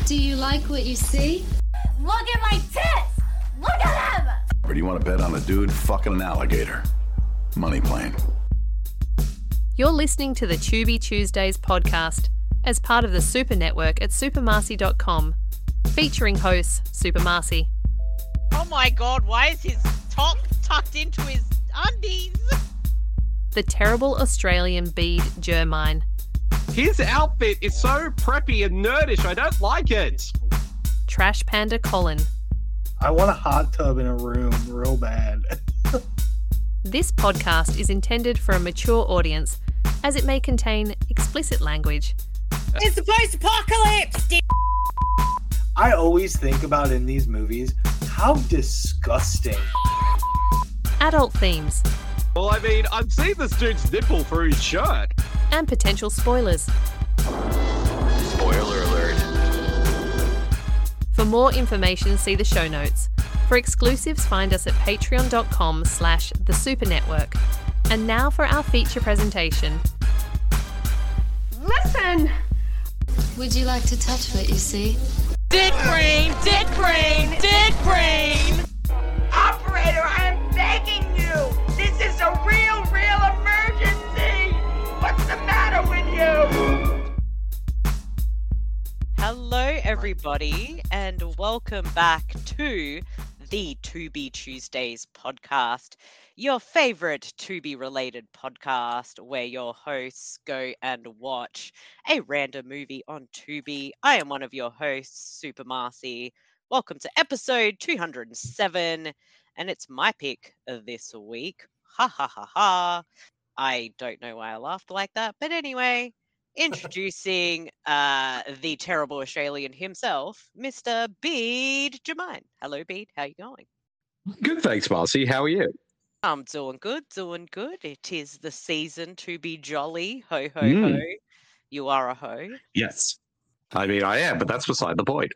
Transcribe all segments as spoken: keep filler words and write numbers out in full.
Do you like what you see? Look at my tits! Look at them! Or do you want to bet on a dude fucking an alligator? Money plane. You're listening to the Tubi Tuesdays podcast as part of the Super Network at super marcy dot com, featuring hosts Super Marcy. Oh my god, why is his top tucked into his undies? The terrible Australian Bede Jermine. His outfit is so preppy and nerdish, I don't like it. Trash Panda Colin. I want a hot tub in a room real bad. This podcast is intended for a mature audience as it may contain explicit language. It's the post-apocalypse! I always think about in these movies how disgusting. Adult themes. Well, I mean, I've seen this dude's nipple through his shirt. And potential spoilers. Spoiler alert. For more information, see the show notes. For exclusives, find us at patreon.com slash the Super Network. And now for our feature presentation. Listen! Would you like to touch what you see? Dick brain! Dick brain! Dick brain! Operator, I am begging you! This is a real, real emergency! What's the matter with you? Hello, everybody, and welcome back to the Tubi Tuesdays podcast, your favorite Tubi-related podcast where your hosts go and watch a random movie on Tubi. I am one of your hosts, Super Marcy. Welcome to episode two hundred seven, and it's my pick this week. Ha ha ha ha. I don't know why I laughed like that, but anyway, introducing uh, the terrible Australian himself, Mister Bede Jermine. Hello, Bede. How you going? Good, thanks, Marcy. How are you? I'm doing good, doing good. It is the season to be jolly. Ho, ho, Mm. ho. You are a ho. Yes. I mean, I am, but that's beside the point.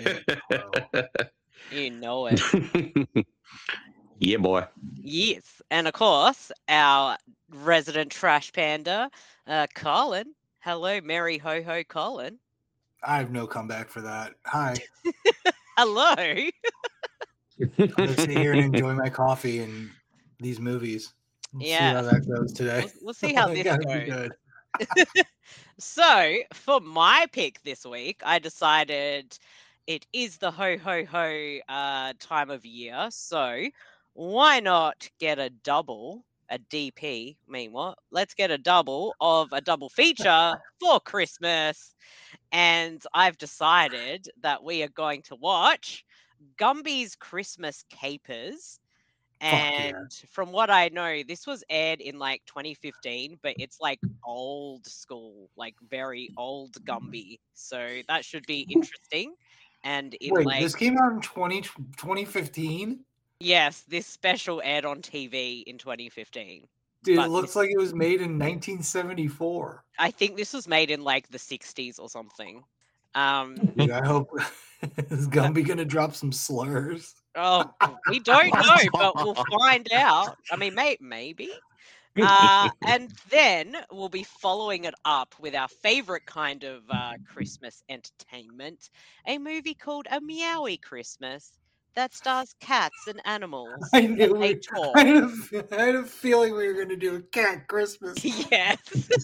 You know it. Yeah, boy. Yes. And of course, our resident trash panda, uh, Colin. Hello, Merry Ho Ho Colin. I have no comeback for that. Hi. Hello. I'm gonna sit here and enjoy my coffee and these movies. We'll Yeah. See how that goes today. We'll, we'll see how It this gotta be goes. good. So, for my pick this week, I decided it is the ho ho ho uh, time of year. So, why not get a double, a D P? I mean, what? Let's get a double of a double feature for Christmas. And I've decided that we are going to watch Gumby's Christmas Capers. yeah. And from what I know, this was aired in like twenty fifteen, but it's like old school, like very old Gumby. So that should be interesting. And in Wait, like, this came out in twenty, twenty fifteen? yes, this special aired on T V in twenty fifteen. Dude, But it looks this- like it was made in nineteen seventy-four. I think this was made in like the sixties or something. Um, Dude, I hope is Gumby gonna drop some slurs? oh, we don't know, but we'll find out. I mean, may- maybe. Uh, and then we'll be following it up with our favorite kind of uh, Christmas entertainment, a movie called A Meowie Christmas that stars cats and animals. I and knew they we, talk. I had, a, I had a feeling we were gonna do a cat Christmas. Yes.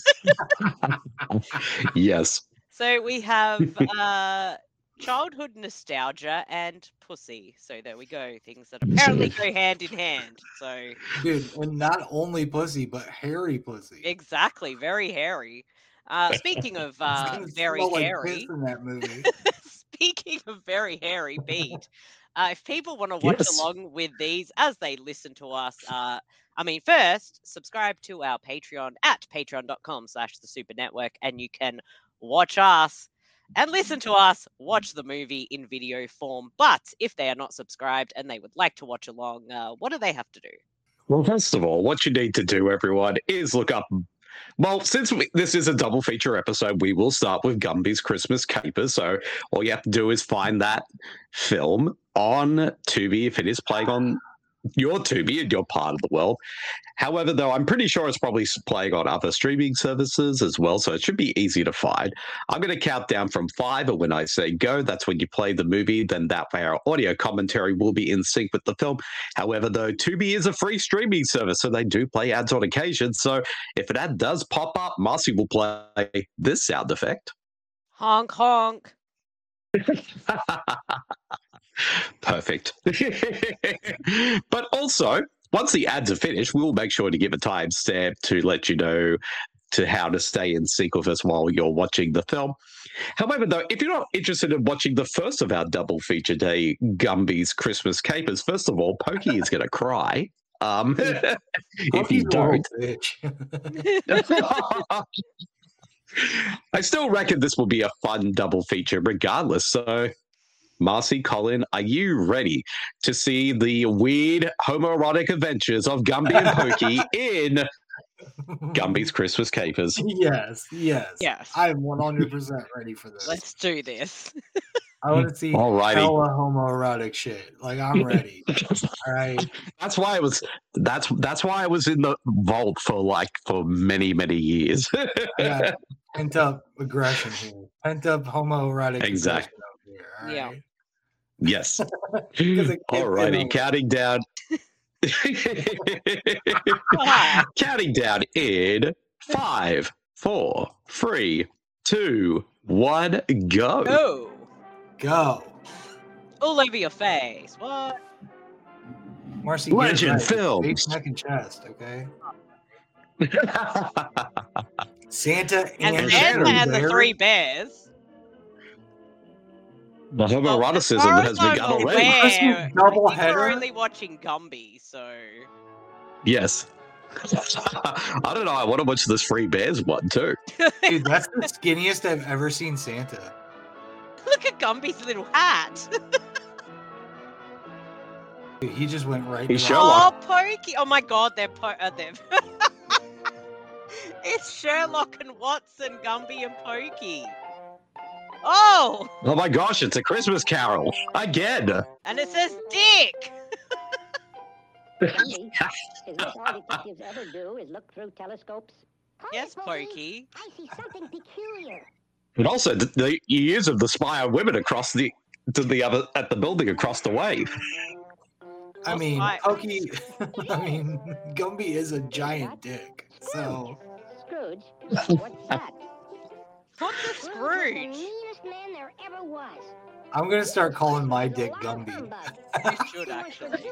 Yes. So we have uh, childhood nostalgia and pussy. So there we go. Things that apparently go hand in hand. So Dude, and not only pussy, but hairy pussy. exactly, very hairy. Uh, speaking of It's uh, gonna very smell like hairy, piss in that movie. speaking of very hairy beat, uh, if people want to watch Yes. along with these as they listen to us, uh, I mean, first, subscribe to our Patreon at patreon.com slash the Super Network, and you can watch us and listen to us watch the movie in video form. But if they are not subscribed and they would like to watch along, uh, what do they have to do? Well, first of all, what you need to do, everyone, is look up. Well, since we, this is a double feature episode, we will start with Gumby's Christmas Capers. So all you have to do is find that film on Tubi if it is playing on your Tubi and your part of the world. However, though, I'm pretty sure it's probably playing on other streaming services as well, so it should be easy to find. I'm going to count down from five, and when I say go, that's when you play the movie. Then that way our audio commentary will be in sync with the film. However, though, Tubi is a free streaming service, so they do play ads on occasion. So if an ad does pop up, Marcy will play this sound effect. Honk, honk. Perfect. But also, once the ads are finished, we'll make sure to give a timestamp to let you know to how to stay in sync with us while you're watching the film. However, though, if you're not interested in watching the first of our double feature day Gumby's Christmas Capers, first of all, Pokey is going to cry. Um, if you don't. I still reckon this will be a fun double feature regardless. So, Marcy, Colin, are you ready to see the weird homoerotic adventures of Gumby and Pokey in Gumby's Christmas Capers? Yes, yes. Yes. I'm one hundred percent ready for this. Let's do this. I want to see Alrighty. hella homoerotic shit. Like, I'm ready. All right. That's why I was. That's that's why I was in the vault for like for many many years. Yeah. Pent up aggression here. Pent up homoerotic Exactly. aggression over here. All right? Yeah. Yes. Because I can't Alrighty, get counting down. Counting down in five, four, three, two, one, go. Go. Go. All over your face. What? Marcy, get it Legend right. Films. Face, neck, and chest, okay? Santa And and, Santa and the Bear? three bears. The Well, as homoeroticism far has as I'm begun aware, already. Christmas double We're header? only watching Gumby, so Yes. I don't know. I want to watch this Free Bears one too. Dude, that's the skinniest I've ever seen Santa. look at Gumby's little hat. Dude, he just went right He's to Sherlock. Oh, Pokey! Oh my God, they're po- uh, they're. It's Sherlock and Watson, Gumby and Pokey. Oh, Oh my gosh, it's a Christmas Carol again. and it says Dick. Gumby, is this all detectives ever do is look through telescopes? Yes, Pokey. I see something peculiar. And also the, the years of the spy on women across the to the other at the building across the way. I mean, Why- Pokey, I mean, Gumby is a giant dick. So, Scrooge, what's that? What's a was the Scrooge? meanest man there ever was. I'm going to start calling my dick You're a Gumby. humbug. You should actually.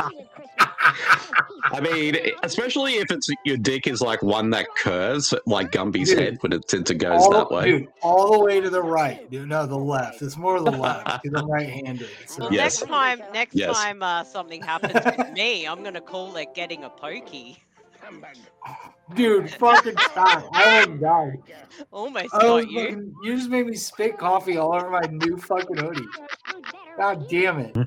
I mean, especially if it's your dick is like one that curves like Gumby's Dude. head when it tends to goes all, that way. Dude, all the way to the right. Dude, no, the left. It's more the left because I'm right-handed. So. Well, Yes. next time, next Yes. time uh, something happens with me, I'm gonna call it getting a pokey. Dude, fucking stop. I almost died. Almost I was got you. fucking- you just made me spit coffee all over my new fucking hoodie. God damn it.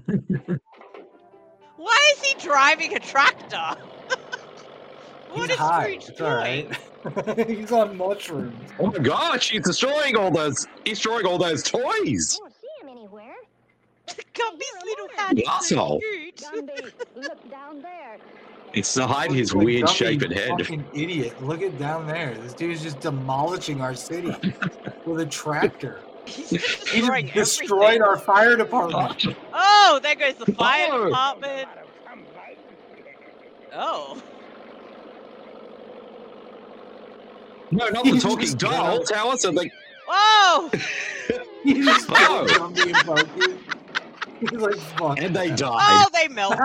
Why is he driving a tractor? What He's is high. Scrooge It's all doing? right. He's on mushrooms. Oh my gosh, he's destroying all those he's destroying all those toys. I don't see him anywhere. Gumby's little hat is so Asshole. cute. Gumby, look down there. It's to hide his Like weird Gumby, shapen head. Fucking idiot. Look at down there. This dude's just demolishing our city with a tractor. He's just He destroying just destroyed everything. our fire department. Oh, there goes the fire Oh. department. Oh, No, not He the just talking doll got- tower, so they whoa! He just Oh. killed Gumby and Pokey. He's like, fuck. and they Oh, died. they melted.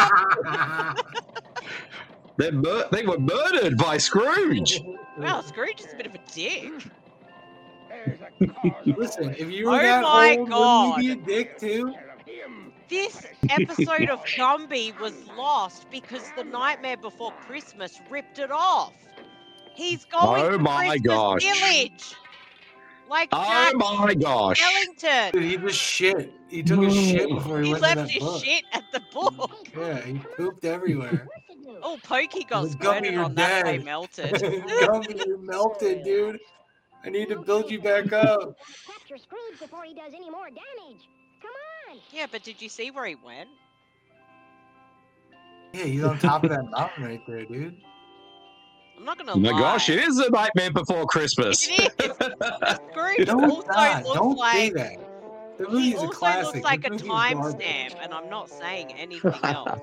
They're mur- they were murdered by Scrooge. Wow, Scrooge is a bit of a dick. Listen, if you were Oh that my old, God. wouldn't you be a dick too? This episode of Gumby was lost because the Nightmare Before Christmas ripped it off. He's going Oh to my Christmas gosh. Village, like Oh Jack my gosh. Skellington. Dude, he just shit. He took a shit before he, He went to left that his book. shit at the book. Yeah, he pooped everywhere. Oh, Pokey got Like, Gumby, squirted you're on that they dead. melted. Gumby, you melted, dude. I need to build you back up. Capture Scrooge before he does any more damage. Come on. Yeah, but did you see where he went? Yeah, he's on top of that mountain right there, dude. I'm not gonna Oh my lie. gosh, it is a Nightmare Before Christmas. It is. The Scrooge No, it's also not. looks Don't say like that. The he movie's a also classic. looks like The a movie's garbage. timestamp, and I'm not saying anything else.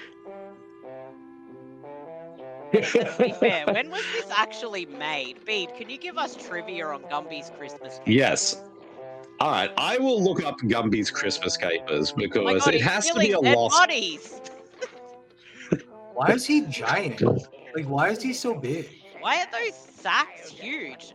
Let's be fair. When was this actually made? Bede, can you give us trivia on Gumby's Christmas Capers? Yes. All right, I will look up Gumby's Christmas Capers Oh my because God, it he's has to killing be a dead lost. bodies. Why is he giant? Like, why is he so big? Why are those sacks huge?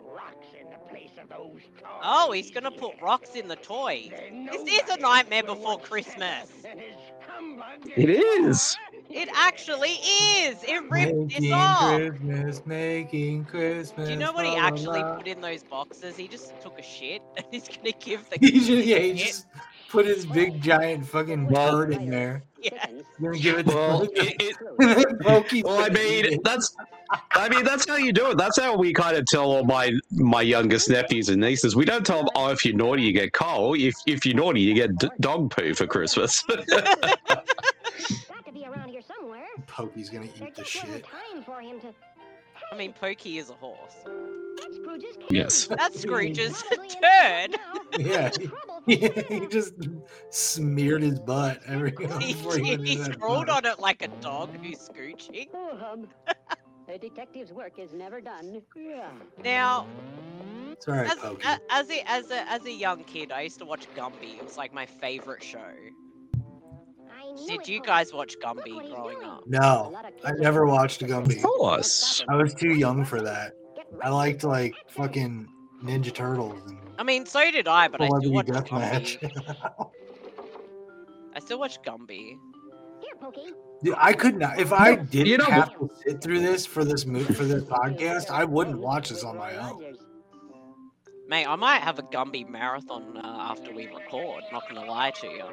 Oh, he's gonna put rocks in the toy. This is a Nightmare Before Christmas. It is. It actually is. It ripped this Making off. Christmas, making Christmas. Do you know what he la, la, actually la. put in those boxes? He just took a shit and he's gonna give the He kids just, yeah, he shit. just put his big giant fucking Well- turd in there. Yeah. He's gonna give it to Well, him. it, it, And then Pokey's well, I gonna eat mean, it. that's. I mean, that's how you do it. That's how we kind of tell all my my youngest nephews and nieces. We don't tell them, "Oh, if you're naughty, you get coal. If if you're naughty, you get d- dog poo for Christmas." Got to be around here somewhere. Pokey's gonna There eat the just wasn't shit. time for him to. I mean, Pokey is a horse. That's Scrooge's kid. Yes. That's Scrooge's Probably in turd. now. Yeah, Trouble. he, he just smeared his butt every He, before he, went he in that scrolled butt. on it like a dog who's scooching. Oh, hum. A detective's work is never done. Yeah. Now, It's alright, as, Pokey. a, as a as a as a young kid, I used to watch Gumby. It was like my favorite show. I knew Did it, you Pokey. guys watch Look Gumby what he's growing doing. up? A No, lot of I kids never are- watched Gumby. Of course. I was too young for that. Get I right liked to like action. fucking Ninja Turtles and I mean, so did I, but I still Celebrity watch Deathmatch. Gumby. I still watch Gumby. Here, Pokey. Dude, I could not. If I didn't You know- have to sit through this for this move for this podcast, I wouldn't watch this on my own. Mate, I might have a Gumby marathon uh, after we record. Not gonna lie to you.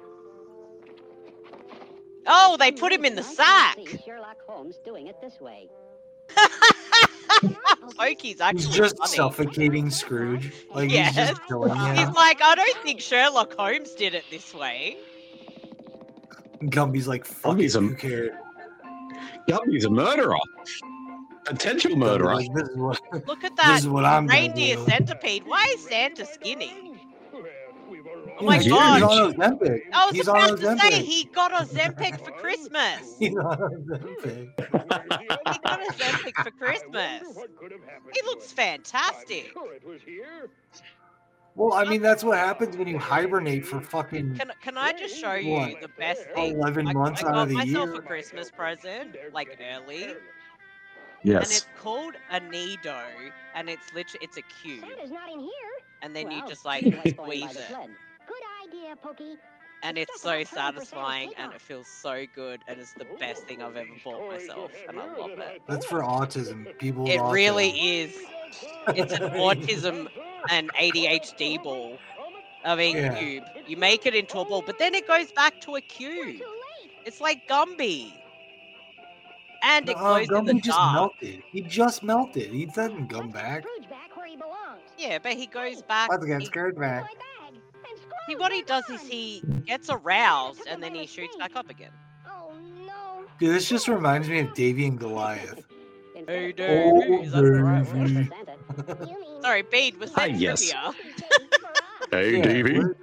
Oh, they put him in the sack. Sherlock Holmes doing it this way. Pokey's actually He's just funny. suffocating Scrooge. Like he's Yes. just killing him. He's like, I don't think Sherlock Holmes did it this way. Gumby's like, fuck Gumby's it, a- who cares? Gumby's a murderer. Potential murderer. Like, this is what, Look at this that is what I'm gonna reindeer do. centipede. Why is Santa skinny? Oh Yeah, my he's god. on Ozempic. I was He's on about to say Ozempic. he got Ozempic for Christmas. He's on Ozempic. He got Ozempic for Christmas. He looks fantastic. Well, I mean, that's what happens when you hibernate for fucking Can can I just show you What? the best thing? eleven I, months I out got of the myself year. a Christmas present, like early, and Yes. it's called a Nido, and it's literally it's a cube, Santa's not in here. and then you Well, just like he was going by squeeze the it, sled. Good idea, Pokey. and It's it's just so about time for Santa's satisfying, and takeoff. it feels so good, and it's the best thing I've ever bought myself, and I love it. That's for autism. People with It autism. really is. It's an autism and A D H D ball of a Yeah. cube. You make it into a ball, but then it goes back to a cube. It's like Gumby. And it Uh, glows in the Gumby just dark. melted. He just melted. He doesn't come back. Scrooge back where he belongs. Yeah, but he goes back. Let's get he- scared back. My bag. And Scrooge, he, what he where's does is gone? he gets aroused and then he shoots back up again. Oh no. Dude, this just reminds me of Davy and Goliath. Instead Hey, of- dude. Oh, Is that the right baby. word? Santa. You mean Sorry, Bede, was Ah, that yes. trivia? for us. Hey, Yeah, Davey. what-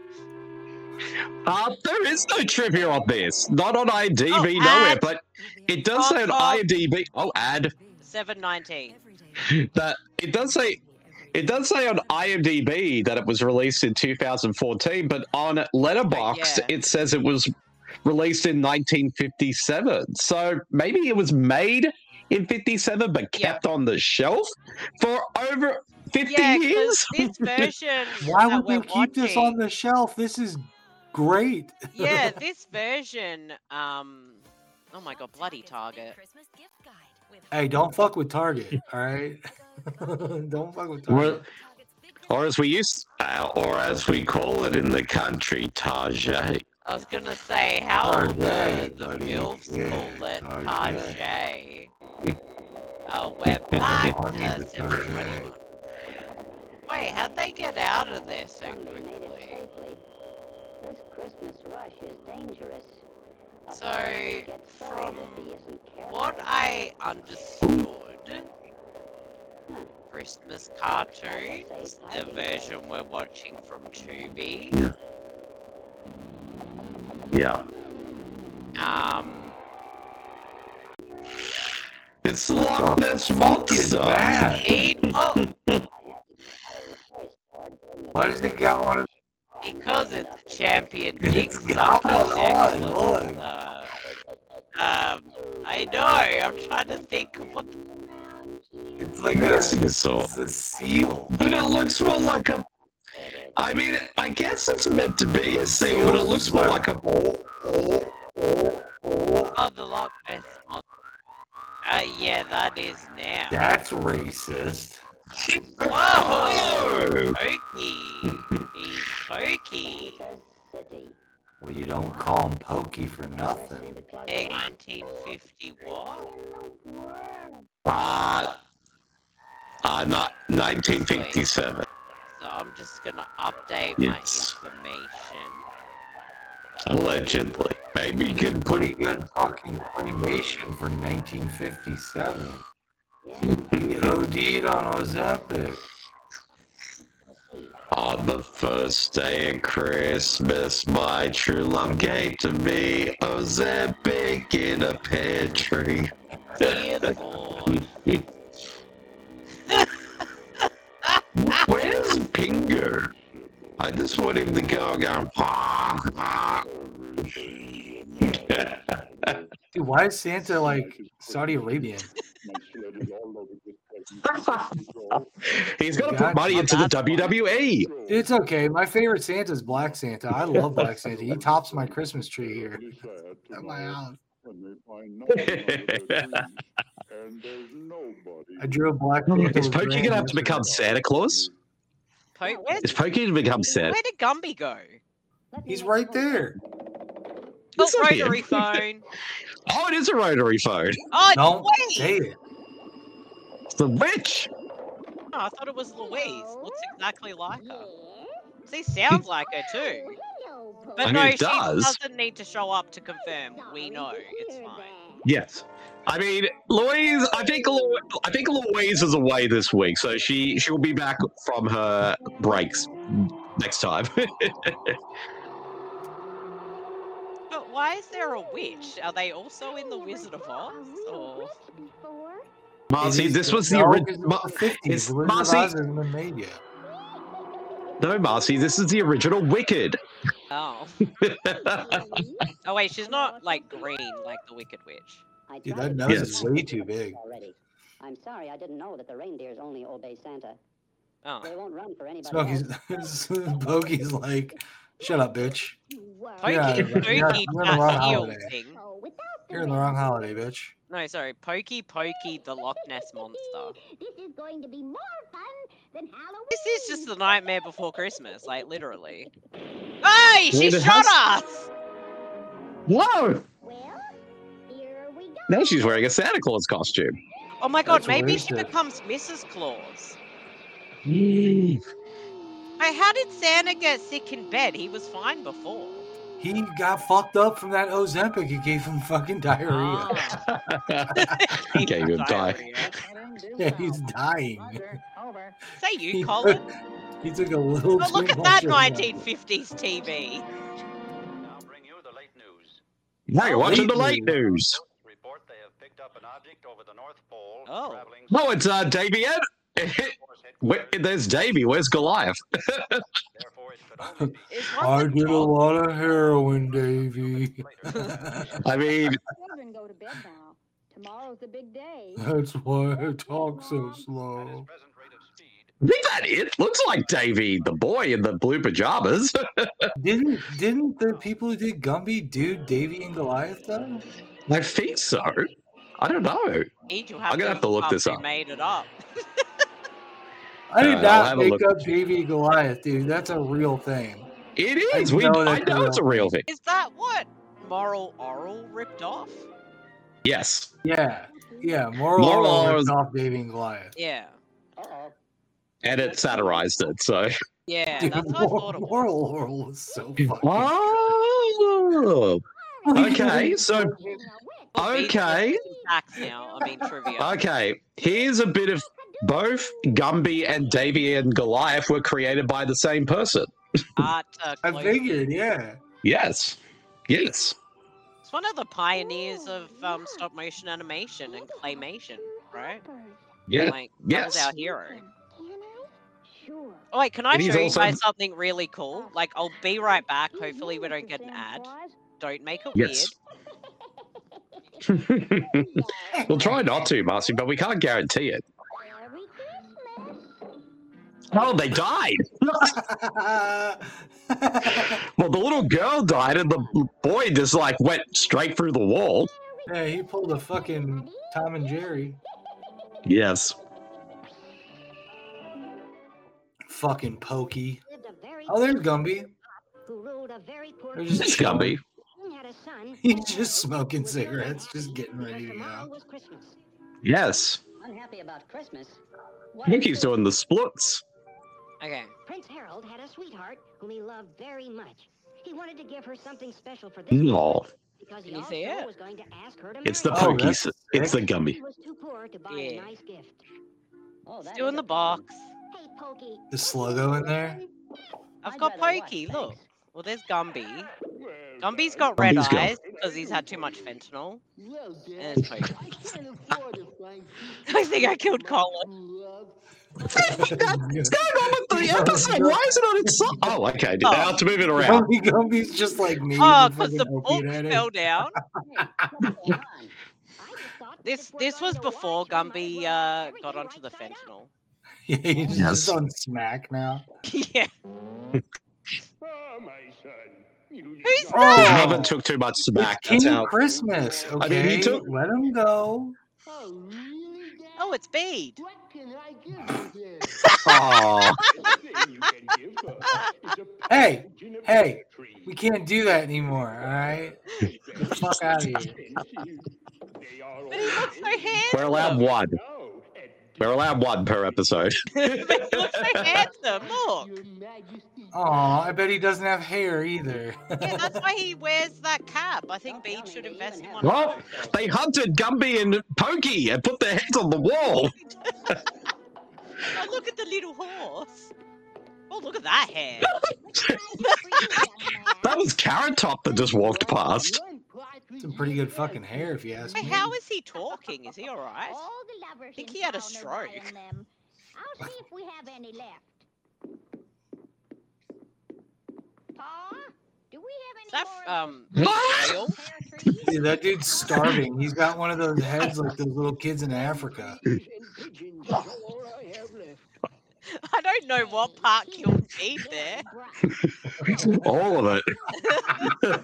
Uh, there is no trivia on this. Not on IMDb, Oh, nowhere, ad. but it does say on Tom, Tom. IMDb. Oh, ad. seven nineteen. That it does say. It does say on IMDb that it was released in two thousand fourteen, but on Letterboxd yeah. it says it was released in nineteen fifty-seven. So maybe it was made in fifty-seven but Yeah. kept on the shelf for over fifty Yeah, years. because this version Why that would you we're keep this on watching- the shelf? This is great. Yeah, this version, um, oh my god, bloody Target. Hey, don't fuck with Target, all right? Don't fuck with Well, Target. or as we used, uh, or as we call it in the country, Target. I was gonna say, how Target, the, the Target, MILFs yeah, call it Target. Target. Oh, we're back to seven twenty-one. Wait, how'd they get out of there so Sunday made it quickly? safely. This Christmas rush is dangerous. So, from what I understood, Christmas cartoons, the version we're watching from Tubi, Yeah. um, It's Loch Ness Monster. he, oh, Why does it got one of because it's champion It's Jigsaw. got one on, look. Uh, um, I know, I'm trying to think of what. It's like a, So, it's a seal. but it looks more like a. I mean, I guess it's meant to be a seal, but it looks more like a. Oh, the Loch Ness Monster. Uh, yeah, that is now. That's racist. Whoa! Pokey! He's Pokey! Well, you don't call him Pokey for nothing. Egg nineteen fifty what? Uh, uh, not nineteen fifty-seven. So I'm just gonna update Yes. my information. Allegedly. Maybe you Good, could pretty good fucking animation for nineteen fifty-seven. You O D'd on Ozempic. On the first day of Christmas, my true love gave to me Ozempic in a pear tree. Dear Lord. Where's Pinger? I just want him to go and go. "Ah, ah." Dude, why is Santa like Saudi Arabian? He's got to God, put money oh, into the that's W W E. It's okay. My favorite Santa's Black Santa. I love Black Santa. He tops my Christmas tree here at my house. I drew a Black Santa. Is with Pokey grand gonna have to yesterday. become Santa Claus? Po- where, Is Pokey to become where Santa? did Gumby go? He's right there. Oh, It's not him. rotary phone. Oh, it is a rotary phone. Oh, Don't wait! say it. It's the witch. Oh, I thought it was Louise. Looks exactly like her. She sounds like her too. But I mean, no, it she does. doesn't need to show up to confirm. We know it's fine. Yes. I mean, Louise. I think Lou- I think Louise is away this week, so she she will be back from her breaks next time. But why is there a witch? Are they also in the Wizard of Oz? Or... Marcy, It is this the- was the no, original. it's the fifties. It's The Wizard of Marcy. Oz hasn't been made yet. No, Marcy, this is the original Wicked. Oh. Oh wait, she's not like green like the Wicked Witch. Dude, that nose Yes. is way too big. Already. I'm sorry, I didn't know that the reindeers only obey Santa. Oh. They won't run for anybody Smokey's, else. Pokey's like, shut up, bitch. Pokey, Yeah, Pokey, you're- you're in the wrong that heel holiday. thing. You're in the wrong holiday, bitch. No, sorry, Pokey, Pokey, the Loch Ness Monster. This is going to be more fun than Halloween. This is just the Nightmare Before Christmas, like literally. Hey, she Wait, it shot has- us! Whoa! Well, here we go. Now she's wearing a Santa Claus costume. Oh my god, That's maybe she racist. becomes Missus Claus. Hey, how did Santa get sick in bed? He was fine before. He got fucked up from that Ozempic. It gave him fucking diarrhea. Ah. He gave him die. Diarrhea. Yeah, he's dying. Say you, He Colin. took, he took a little Oh, too look at much that of nineteen fifties T V. Now bring you the late news. Now you're watching the Late late news. Report they have picked up an object over the North Pole Oh. traveling No, it's uh, Davy Ed. Where, there's Davy. Where's Goliath? therefore it could only be Is I one the did a dog? lot of heroin, Davy. I mean, Children go to bed now. Tomorrow's the big day. That's why I talk so at his slow. present rate of speed. is that it? Looks like Davy, the boy in the blue pajamas. Didn't didn't the people who did Gumby do Davy and Goliath though? I think so. I don't know. Need to I'm gonna have to look up this who up. made it up. I did Uh, I'll not have a make look. up Davy and Goliath, dude. That's a real thing. It is. I We, know I that's a know it's a real real thing. Is that what Moral Oral ripped off? Yes. Yeah, yeah. Moral Moral Oral Oral ripped is- off Davy and Goliath. Yeah. Uh-oh. And it satirized it, so. Yeah, Dude, that's what I thought it was. Moral Oral was so fucking. Oh. Okay, so okay, Facts now. I mean trivia. okay. Here's a bit of both Gumby and Davy and Goliath were created by the same person. Art. Uh, I clothing. figured, yeah. Yes, yes. It's one of the pioneers of um, stop motion animation and claymation, right? Yeah. Like, that yes. was our hero. Oh wait, can I And he's show you also- guys something really cool? Like, I'll be right back. Hopefully, we don't get an ad. Don't make it Yes. We'll try not to, Marcy, but we can't guarantee it. Oh, they died. Well, the little girl died, and the boy just like went straight through the wall. Yeah, he pulled a fucking Tom and Jerry. Yes. Fucking Pokey. Oh, there's Gumby. There's just It's Gumby. He's just smoking cigarettes, just getting ready to go. Yes. Unhappy about Christmas. I think he's doing the splits. Okay. Prince Harold had a sweetheart whom he loved very much. He wanted to give her something special for this No. because he Can you also see it? was going to ask her to It's the marry him. Pokey. s- it's the Gumby. He was too poor to buy Yeah. a nice gift. Oh, It's doing the box. Hey, Pokey. The Sluggo in there. I've I'd got rather watch, Pokey. thanks. Look. Well, there's Gumby. Gumby's got red Gumby's got- eyes because he's had too much fentanyl. And it's Pokey. I think I killed Colin. What's going on with the episode? Why is it on its side? Oh, okay. Oh. I have to move it around. Gumby, Gumby's just like me. Oh, with because the fucking book opiate addict. fell down. This this was before Gumby uh, got onto the fentanyl. Yeah, he's Yes. just on smack now. Yeah. Who's Oh. His that? mother took too much It's smack. King That's how. Christmas. Okay, I mean, he took- let him go. Oh, it's Bede. Oh, Hey, hey, we can't do that anymore. All right, get the fuck out of here. But he looks so handsome. we're allowed one. We're allowed one per episode. But he looks so handsome. Look. Aw, I bet he doesn't have hair either. Yeah, that's why he wears that cap. I think Bede should invest in one. Well, they hunted Gumby and Pokey and put their heads on the wall. Oh, look at the little horse. Oh, look at that hair. That was Carrot Top that just walked past. Some pretty good fucking hair, if you ask Hey, me. how is he talking? Is he alright? All the lovers think in he had a town are stroke. buying them. I'll see if we have any left. Pa, do we Is have that any more um What? real? pear trees? Dude, that dude's starving. He's got one of those heads like those little kids in Africa. I don't know what part killed Bede there. All of it.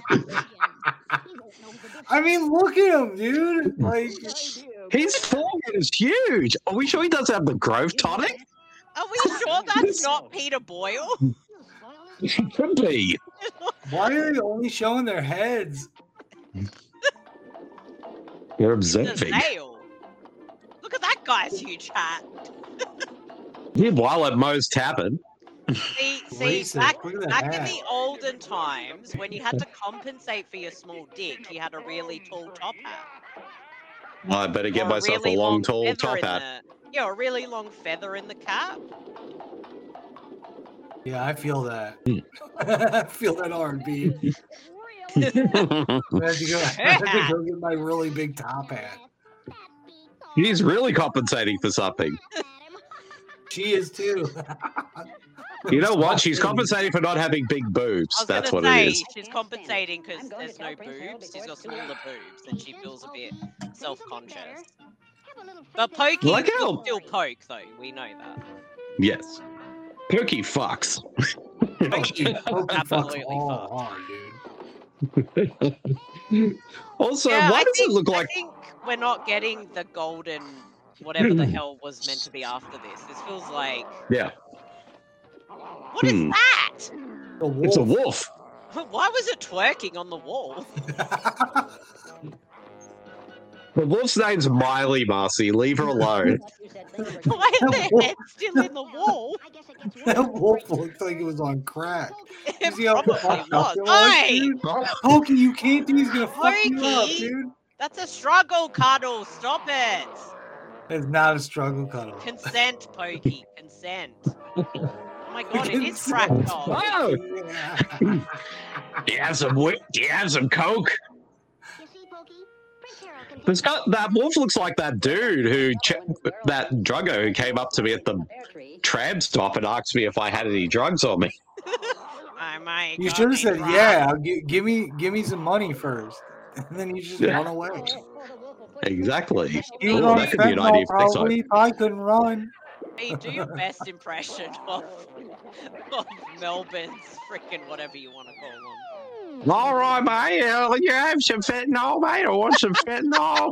I mean, look at him, dude. Like, His forehead is huge. Are we sure he does have the growth tonic? Are we sure that's not Peter Boyle? He could be. why are they only showing their heads? You're The observing. nail. Look at that guy's huge hat. Meanwhile, at Moe's Tavern. See, see, Racist. back, Look at that back in hat. the olden times, when you had to compensate for your small dick, you had a really tall top hat. I better get Or myself really a long, tall feather top in hat. the- yeah, a really long feather in the cap. Yeah, I feel that. Hmm. I feel that hard, B. I have to go, I have to go get my really big top hat. He's really compensating for something. She is too. You know what? She's compensating for not having big boobs. I was That's gonna what say, it is. she's compensating because there's no boobs. She's got smaller boobs, and she feels a bit self-conscious. But Pokey Like will how- still poke, though. We know that. Yes. Pokey fucks. Pokey, Pokey fucks Absolutely all fucked. hard, dude. Also, Yeah, why I does think, it look I like? think we're not getting the golden, whatever the hell was meant to be after this. This feels like, Yeah, what is Hmm. that? The wolf. it's a wolf. Why was it twerking on the wall? The wolf's name's Miley, Marcy. Leave her alone. Why is their head still in the wall? That wolf looked like it was on crack. You see how Probably fucked up was. it was, Oi! dude? Pokey, you can't do. He's gonna fuck you up, Pokey? dude. That's a struggle cuddle. Stop it. It's not a struggle cuddle. Consent, Pokey. Consent. Oh my god, it is crack dog. Oh! Do you have some wi- Do you have some coke? There's got, that wolf looks like that dude who ch- that druggo who came up to me at the tram stop and asked me if I had any drugs on me. I might. You should have said, "Yeah, I'll gi- give me, give me some money first," and then you just Yeah. run away. Exactly. He was Oh, on that could be an fentanyl, idea for next time. probably. I couldn't run. Hey, do your best impression of, of Melbourne's freaking whatever you want to call them. All right, mate. uh, You have some fentanyl, mate. I want some fentanyl.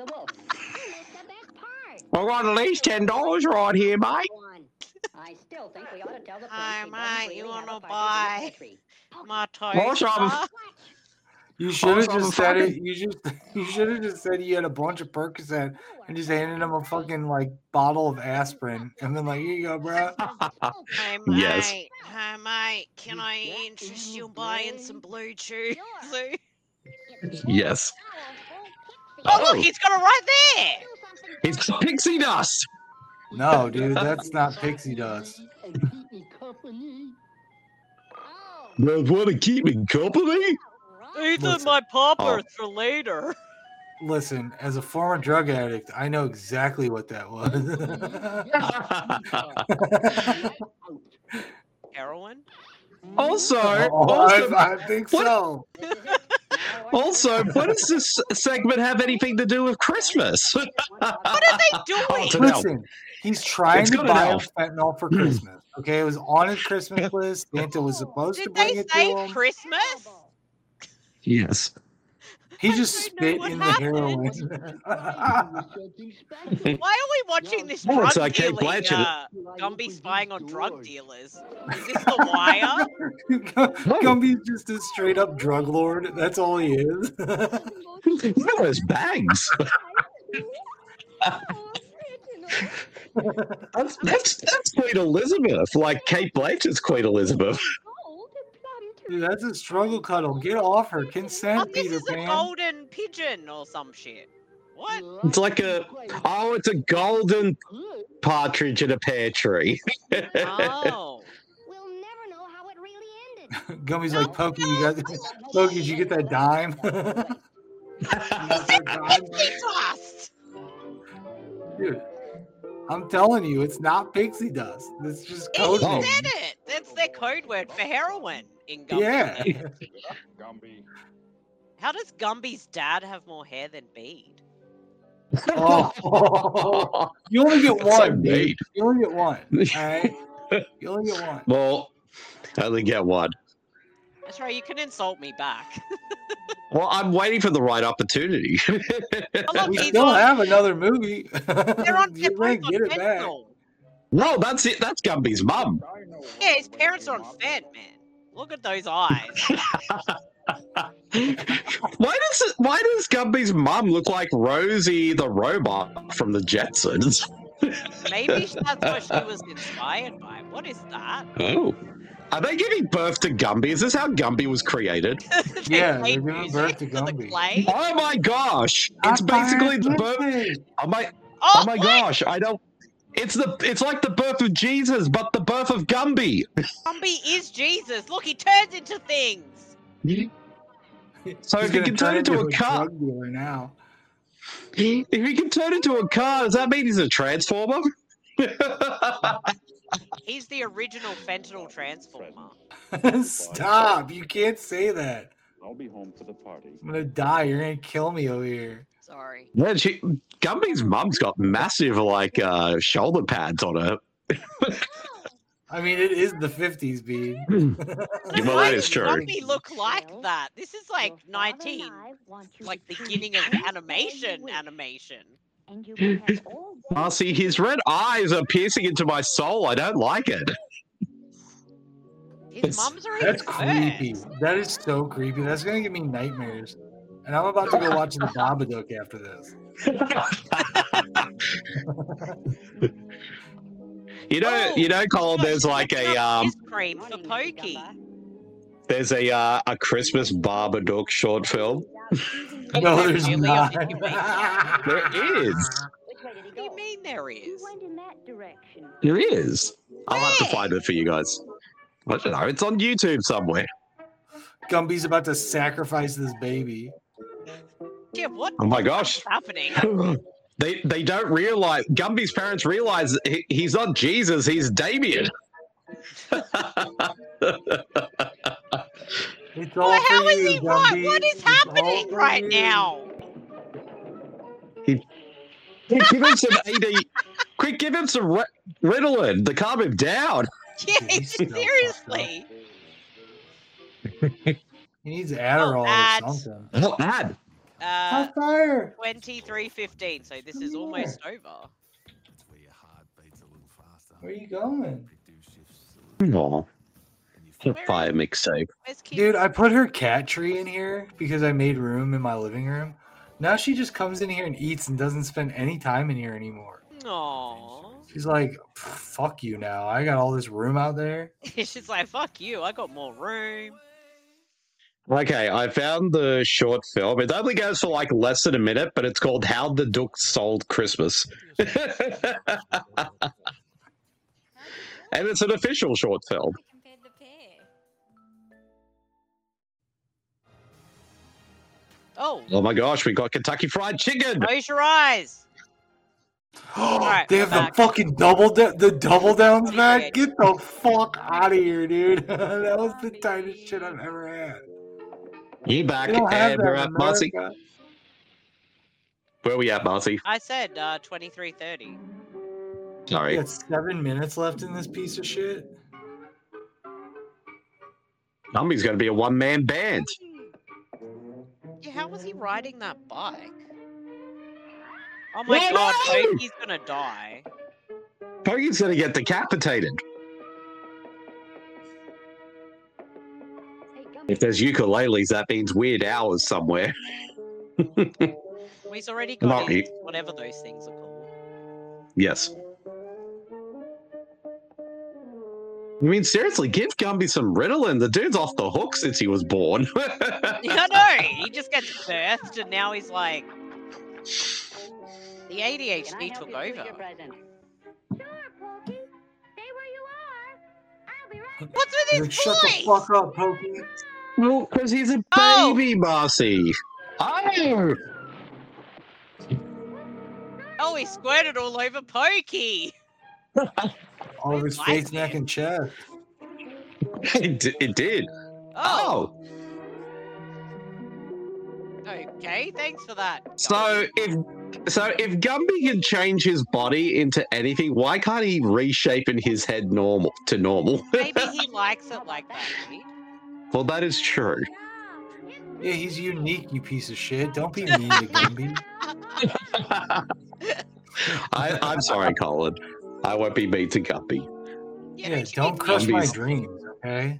I got at least ten dollars right here, mate. I still think we ought to tell the police Hi, we wasn't mate. really You want have to a buy party my Awesome. toaster? You should have Also, just said fucking- it. You just, you should have just said you had a bunch of Percocet and just handed him a fucking like bottle of aspirin, and then like, here you go, bro. Hey, mate. Yes. Hey, mate. Can I interest you in buying some blue chews? Yes. Oh, look, he's got it right there. It's pixie dust. No, dude, that's not pixie dust. Well, want to keep me company? Either Listen. my popper Oh. for later. Listen, as a former drug addict, I know exactly what that was. Heroin? Also, Oh, also, I, I think what- so. also, what does this segment have anything to do with Christmas? What are they doing? Oh, it's an elf. Listen, he's trying It's to got an buy him elf. fentanyl for Christmas. Okay, it was on his Christmas list. Santa was supposed to Did bring they it say to him. Christmas? Yes. He just I don't know spit what in the happened. heroin. Why are we watching this Oh, drug it's like Kate dealing? Blanchett. Uh, Gumby spying on drug dealers. Is this The Wire? Gumby's just a straight up drug lord. That's all he is. Look at those bags. That's, that's that's Queen Elizabeth, like Kate Blanchett's Queen Elizabeth. Dude, that's a struggle cuddle. Get off her. Oh, Consent, this Peter is a Pan. golden pigeon or some shit. What? It's like a oh, it's a golden partridge in a pear tree. Oh. We'll never know how it really ended. Gummy's like, Pokey, you got Pokey, did you get that dime? Pixie dust! Dude, I'm telling you, it's not pixie dust. It's just He code said name. it! That's their code word for heroin in Gumby. Yeah. How does Gumby's dad have more hair than Bede? Oh, you only get That's so one, dude. mean. You only get one. All right. You only get one. Well, I only get one. That's right, you can insult me back. Well, I'm waiting for the right opportunity. Oh, look, We he's still on, have another movie. they're on, they're You're gonna both on get it back. fentanyl. No, that's it. That's Gumby's mum. Yeah, his parents are on Fent, man. Look at those eyes. Why does it, why does Gumby's mum look like Rosie the robot from the Jetsons? Maybe that's what she was inspired by. What is that? Oh. Are they giving birth to Gumby? Is this how Gumby was created? They Yeah, played they're giving music birth to for the Gumby. clay? Oh my gosh! It's basically the birth. Oh my! Oh, Oh my what? gosh! I don't. It's the. It's like the birth of Jesus, but the birth of Gumby. Gumby is Jesus. Look, he turns into things. So He's if he gonna can turn into a car, drug dealer now. if he can turn into a car, does that mean he's a transformer? He's the original fentanyl transformer. Stop! You can't say that. I'll be home for the party. I'm gonna die. You're gonna kill me over here. Sorry. Yeah, she, Gumby's mum's got massive like uh, shoulder pads on her. I mean, it is the fifties, B. Yeah, well, Why that is does true. Gumby look like that? This is like nineteen, like beginning of animation animation. Marcy, his red eyes are piercing into my soul. I don't like it. His mum's already That's hurt. creepy. That is so creepy. That's gonna give me nightmares. And I'm about to go watch the Babadook after this. You know, Oh, you know, Colin. There's like a um, ice cream for Pokey. there's a uh, a Christmas Babadook short film. No, There there's really not. are, you mean? There is. What do you mean there is? Went in that direction. There is. I'll have to Where? find it for you guys. I don't know. It's on YouTube somewhere. Gumby's about to sacrifice this baby. Yeah, what? Oh my gosh. What's happening? They they don't realize. Gumby's parents realize that he, he's not Jesus. He's Damien. It's all Well, for how is you, he right? Gumby. What is It's all happening for right you. now? He, Quick, give him some A D. Quick, give him some Ri- Ritalin to calm him down. Yeah, He's so seriously. He needs Adderall ads. or something. Oh, bad. Uh, Hot fire! twenty-three fifteen. So this is almost over. Where are you going? Aw. Fire mixtape. Where's Kim? Dude, I put her cat tree in here because I made room in my living room. Now she just comes in here and eats and doesn't spend any time in here anymore. Aww. She's like, fuck you now. I got all this room out there. She's like, fuck you. I got more room. Okay, I found the short film. It only goes for like less than a minute, but it's called How the Duck Sold Christmas. And it's an official short film. Oh, Oh my gosh, we got Kentucky Fried Chicken. close your eyes. Alright, They we're have the back. fucking double da- the double downs back. Period. Get the fuck out of here, dude. That was the tightest shit I've ever had. You back, They don't have and that we're in at Marcy. America. Where are we at, Marcy? I said uh, twenty-three thirty. Sorry. We got seven minutes left in this piece of shit. Gumby's going to be a one-man band. Yeah, how was he riding that bike? Oh my Oh, god, no! Pokey's gonna die. Pokey's going to get decapitated. If there's ukuleles, that means weird hours somewhere. Well, he's already got Not his, me. whatever those things are called. Yes. I mean, seriously, give Gumby some Ritalin. The dude's off the hook since he was born. Yeah, no, he just gets birthed and now he's like... The A D H Can I D help took you choose over. your present? Sure, Pokey. Stay where you are. I'll be right What's with his Like, shut the voice? fuck up, Pokey. Well, because he's a Oh! baby, Marcy. Oh! Oh, he squirted all over Pokey. All of his Nice, face, man. neck, and chest. It, d- it did. Oh, Oh! okay, thanks for that. So if so if Gumby can change his body into anything, why can't he reshape in his head normal to normal? Maybe he likes it like that. Pete. Well, that is true. Yeah, he's unique, you piece of shit. Don't be mean to Gumby. I, I'm sorry, Colin. I won't be mean to Gumby. Yeah, you should don't be crush my Gumby's- dreams, okay?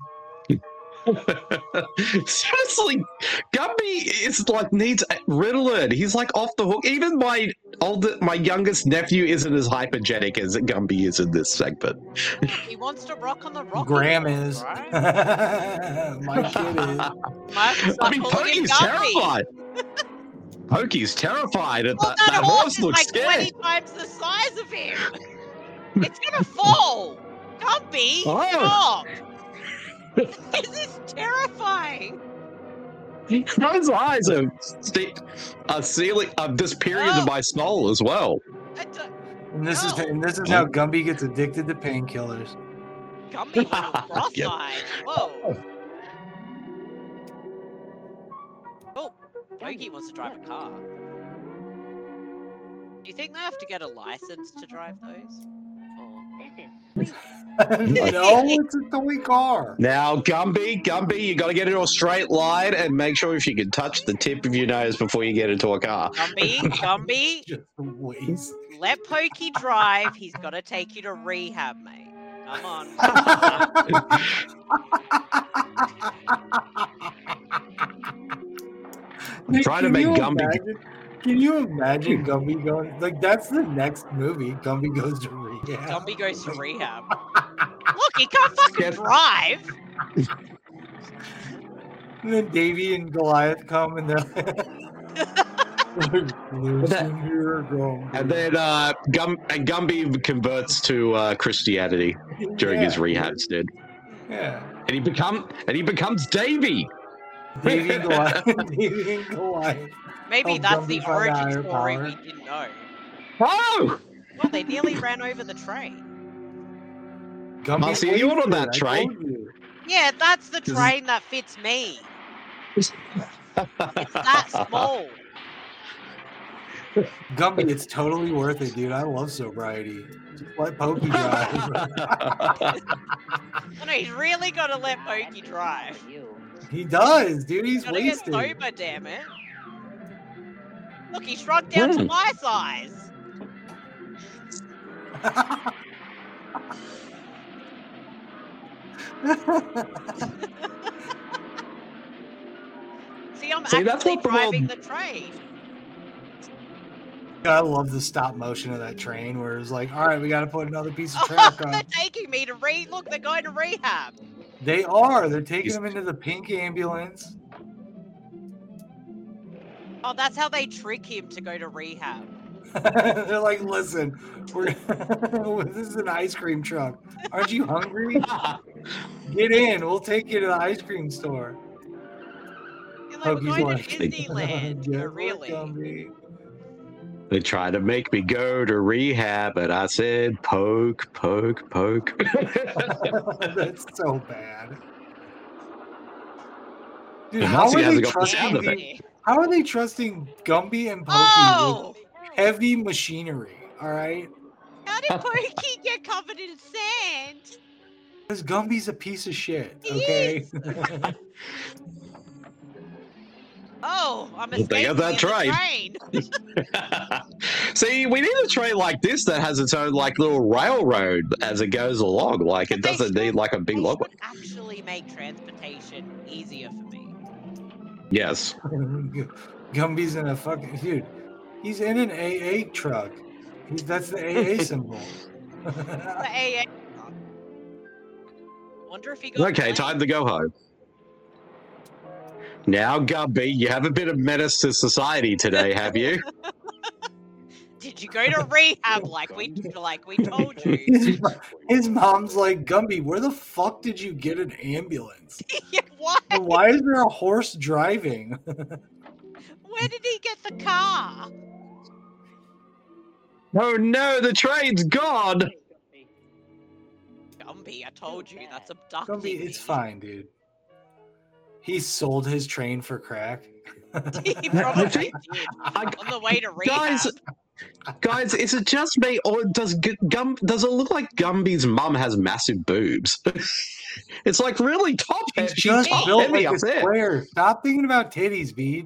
Seriously, Gumby is like needs Ritalin. He's like off the hook. Even my older, my youngest nephew isn't as hypergenic as Gumby is in this segment. He wants to rock on the rock. Graham is. Right? My kid is. Marcus, I mean, I'm calling him Pokey's Gumby. terrified. Pokey's terrified, and Well, that, that that horse horse is looks like scared. twenty times the size of him. It's gonna fall. Gumby, Oh. stop. This is terrifying. Those eyes are, sti- are sealing, are disappearing Oh. into my soul as well. I don't- And this is No. and this is how Gumby gets addicted to painkillers. Gumby went cross-eyed. Yep. Whoa. Oh, Pokey wants to drive a car. Do you think they have to get a license to drive those? Or... No, it's a toy car. Now, Gumby, Gumby, you got to get into a straight line and make sure if you can touch the tip of your nose before you get into a car. Gumby, Gumby, Just a waste. let Pokey drive. He's got to take you to rehab, mate. Come on. Nick, trying to can make you Gumby. imagine- Can you imagine Gumby going like that's the next movie? Gumby goes to rehab. Gumby goes to rehab. Look, he can't fucking drive. And then Davy and Goliath come and they're like, listen here, Gumby. And then uh, Gum and Gumby converts to uh, Christianity during his Yeah. rehab stint, Yeah. and he become and he becomes Davy. Davy and Goliath. Davy and Goliath. Maybe Oh, that's Gumby the find origin higher story power. we didn't know. Oh, Well, they nearly ran over the train. Gumby Marcy, are you wasted, on that I train? told you. Yeah, that's the This is- train that fits me. It's that small. Gumby, it's totally worth it, dude. I love sobriety. Just let Pokey drive. Oh, no, he's really got to let Pokey drive. He does, dude. He's Gotta get wasted. sober, damn it. Look, he shrunk down to Hmm. my size. See, I'm See, that's actually what the driving world- the train. I love the stop motion of that train where it's like, all right, we got to put another piece of track They're on. taking me to re. Look, they're going to rehab. They are. They're taking him into the pink ambulance. Oh, that's how they trick him to go to rehab. They're like, listen, we're this is an ice cream truck. Aren't you hungry? Get in. We'll take you to the ice cream store. You're like, we're Pokey's going like, to Disneyland. "Get Oh, what, really? Gumby?" They tried to make me go to rehab, and I said, "Poke, poke, poke." That's so bad. Dude, And how Marcy are, they hasn't got the sound trusting of it. the, how are they trusting Gumby and Pokey Oh! with heavy machinery? All right, How did Pokey get covered in sand? because Gumby's a piece of shit. He Okay. Oh, I'm Well, they escaping got that in the train. train. See, we need a train like this that has its own like little railroad as it goes along. Like it But they doesn't need should- like a big They log. should actually make transportation easier for me. Yes. Gumby's in a fucking dude. He's in an A A truck. He's, that's the A A symbol. The A A. Wonder if he got Okay, blamed. time to go home. Now, Gumby, you have a bit of menace to society today, have you? Did you go to rehab like we like we told you? his, his mom's like, Gumby, where the fuck did you get an ambulance? Yeah, why? And why is there a horse driving? Where did he get the car? Oh no, the train's gone. Gumby, I told you that's abducting Gumby, me. it's fine, dude. He sold his train for crack. He probably did. I- On the way to rehab. Guys, guys, is it just me, or does G- Gum does it look like Gumby's mum has massive boobs? It's like really top He's heavy. just top built heavy like a up there. square. Stop thinking about titties, Bede.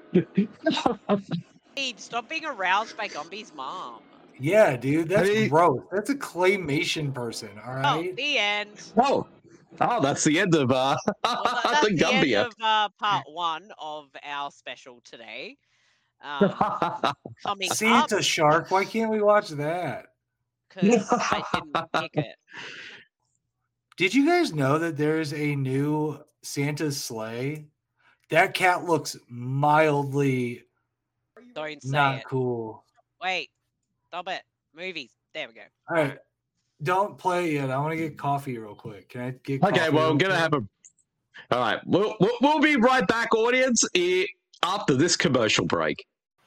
Steve, stop being aroused by Gumby's mom. Yeah, dude, that's Hey. gross. That's a claymation person, all Oh, right? the end. Oh, oh, that's the end of uh, Well, that- that's the the end Gumby. of uh, part one of our special today. Um, coming Santa up, Shark. Why can't we watch that? because I didn't pick it. Did you guys know that there's a new Santa's sleigh? That cat looks mildly Don't say not it. cool. Wait, stop it. Movies. There we go. All right. Don't play yet. I want to get coffee real quick. Can I get coffee? Okay, well, I'm real gonna quick? have a. All right, we'll we'll, we'll be right back, audience, eh, after this commercial break.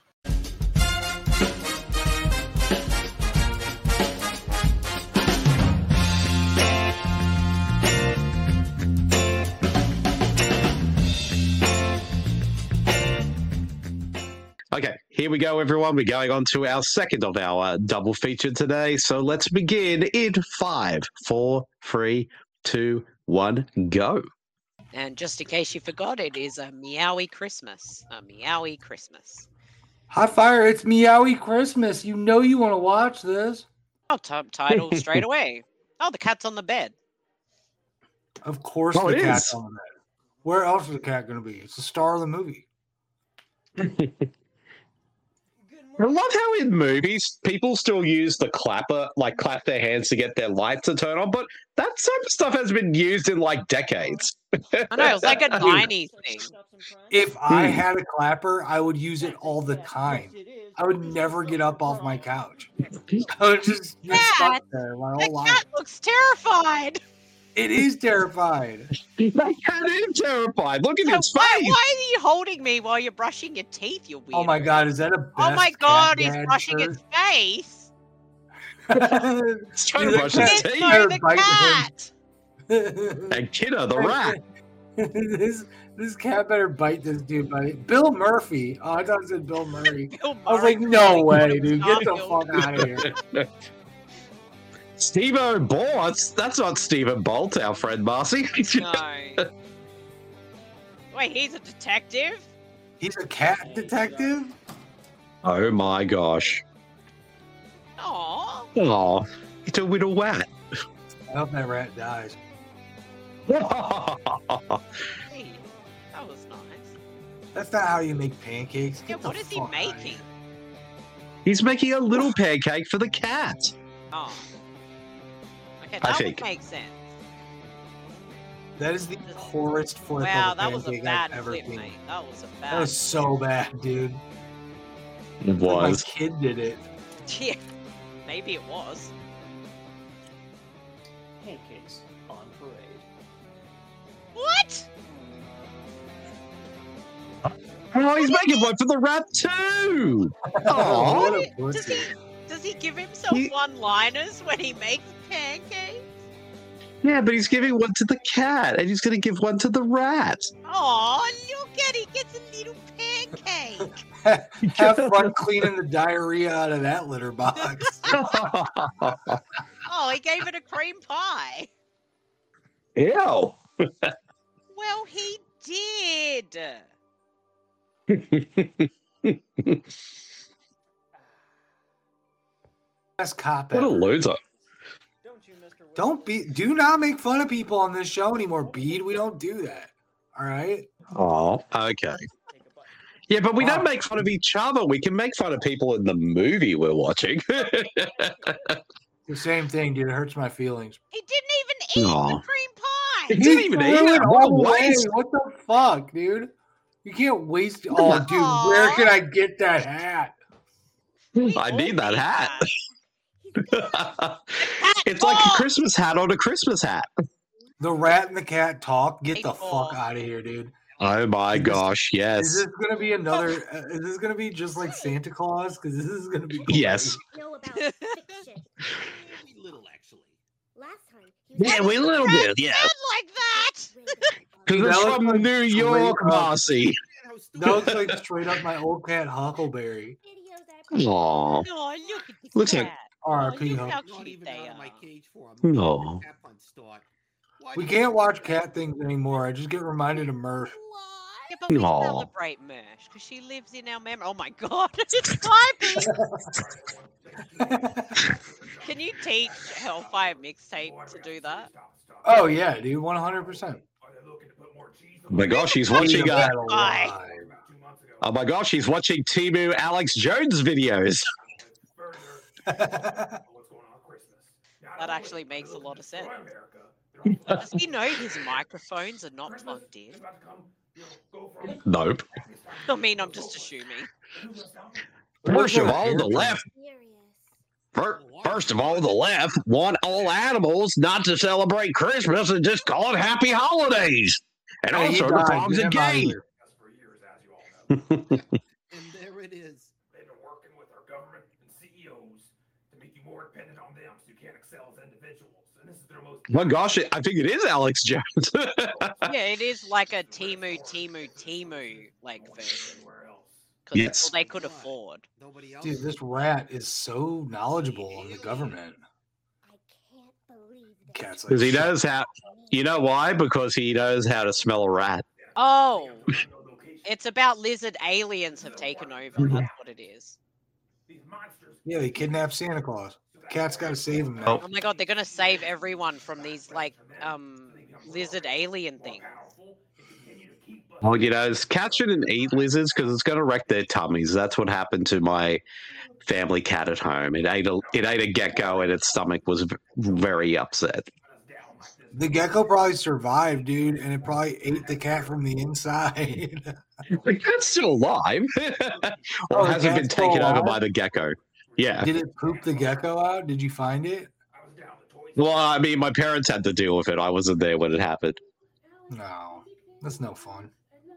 Okay, here we go, everyone. We're going on to our second of our uh, double feature today. So let's begin in five, four, three, two, one, go. And just in case you forgot, it is a Meowie Christmas. A Meowie Christmas. Hot fire. It's Meowie Christmas. You know you want to watch this. Oh, t- title straight away. Oh, the cat's on the bed. Of course, Oh, the it cat's is. on the bed. Where else is the cat going to be? It's the star of the movie. I love how in movies people still use the clapper, like clap their hands to get their light to turn on, but that type of stuff has been used in like decades. I know, it's like a nineties thing. If I Hmm. had a clapper, I would use it all the time. I would never get up off my couch. I would just be stuck there my whole life. Cat looks terrified. It is terrified. That cat is terrified. Look at So its why, face. why are you holding me while you're brushing your teeth, you weirdo? Oh my god, is that a best Oh my cat god, he's dad brushing shirt? its face. It's trying to brush Dude, its There's teeth. no the Biting cat. And Kidder, the rat. this this cat better bite this dude, buddy. Bill Murphy. Oh, I thought it said Bill Murray. Bill I was like, Murray. no Like, way, what dude. was Get the Garfield? fuck out of here. Steve-O Bolt. That's not Stephen Bolt, our friend Marcy. No. Wait, he's a detective? He's a cat detective? Oh my gosh. Aw. Oh, it's a little rat. I hope that rat dies. Hey, that was nice. That's not how you make pancakes. Yeah, Get the what is he fuck outta making? here. He's making a little pancake for the cat. Oh. Okay, I that think. would make sense. That is the poorest flip Wow, of a that was a pancake bad I've ever flip, seen. mate. That was a bad That was so bad, dude. It Like my was. kid did it. Yeah, maybe it was. Pancakes on parade. What? Oh, he's making one for the rat too. Oh, What a Does he, pussy. does he give himself He- one-liners when he makes pancakes? yeah, but he's giving one to the cat, and he's going to give one to the rat. Oh, look at he gets a little pancake. Have fun cleaning the diarrhea out of that litter box. Oh, he gave it a cream pie. Ew. Well, he did. Best cop What a ever. loser. Don't be. Do not make fun of people on this show anymore, Bede. We don't do that. All right. Oh, okay. Yeah, but we don't make fun of each other. We can make fun of people in the movie we're watching. The same thing, dude. It hurts my feelings. He didn't even eat Aw. the cream pie. He didn't even eat threw it. it What a all away. waste. What the fuck, dude? You can't waste. Oh, dude, where can I get that hat? I need that hat. Cat It's like a talk. Christmas hat on a Christmas hat. The rat and the cat talk. Get the People. fuck out of here, dude. Oh my Is this- gosh, Is yes. this gonna be another? Uh, is this gonna be just like Santa Claus? Because this is gonna be. Yes. know about fiction. Maybe little, actually. Last time, he Yeah, we a little bit, yeah. Said like that. Because That it's looks from like New straight York, up- Marcy. That looks like straight up my old cat Huckleberry. Aw. Oh, look at this Looks like- cat. R Oh, I P look Huck. how Not cute even they out of my are. cage for a minute. Aw. Cat hunt start. Why We do can't you- watch cat things anymore. I just get reminded of Murph. Yeah, but we Aw. celebrate Mersh because she lives in our memory. Oh my god, it's typing. Can you teach Hellfire Mixtape to do that? Oh yeah, dude, one hundred percent. Oh my gosh, he's watching. Uh, Bye. oh my gosh, he's watching Timu Alex Jones videos. That actually makes a lot of sense. Does he know his microphones are not plugged in? Nope. I mean, I'm just assuming. First of all, the left. fir- First of all, the left want all animals not to celebrate Christmas and just call it Happy Holidays. And Hey, he also, the died. frogs Get are him outta gay. here. And there it is. They've been working with our government and C E Os to make you more dependent on them so you can't excel as individuals. And this is their most. My gosh, I think it is Alex Jones. Yeah, it is like a Timu, Timu, Timu like version. Because Yes. that's all they could afford. Nobody else. Dude, this rat is so knowledgeable on the government. Cat's like, Because he "Shut knows how. You know why? Because he knows how to smell a rat. Oh, it's about lizard aliens have taken over. That's what it is. Yeah, they kidnapped Santa Claus. Cat's got to save him now. Oh my god, they're gonna save everyone from these like um lizard alien things. Well, you know, cats shouldn't eat lizards because it's going to wreck their tummies. That's what happened to my family cat at home. It ate a it ate a gecko and its stomach was v- very upset. The gecko probably survived, dude, and it probably ate the cat from the inside. The cat's still alive, or Oh, the has it been cat's still taken over alive? by the gecko? Yeah. Did it poop the gecko out? Did you find it? Well, I mean, my parents had to deal with it. I wasn't there when it happened. No, that's no fun.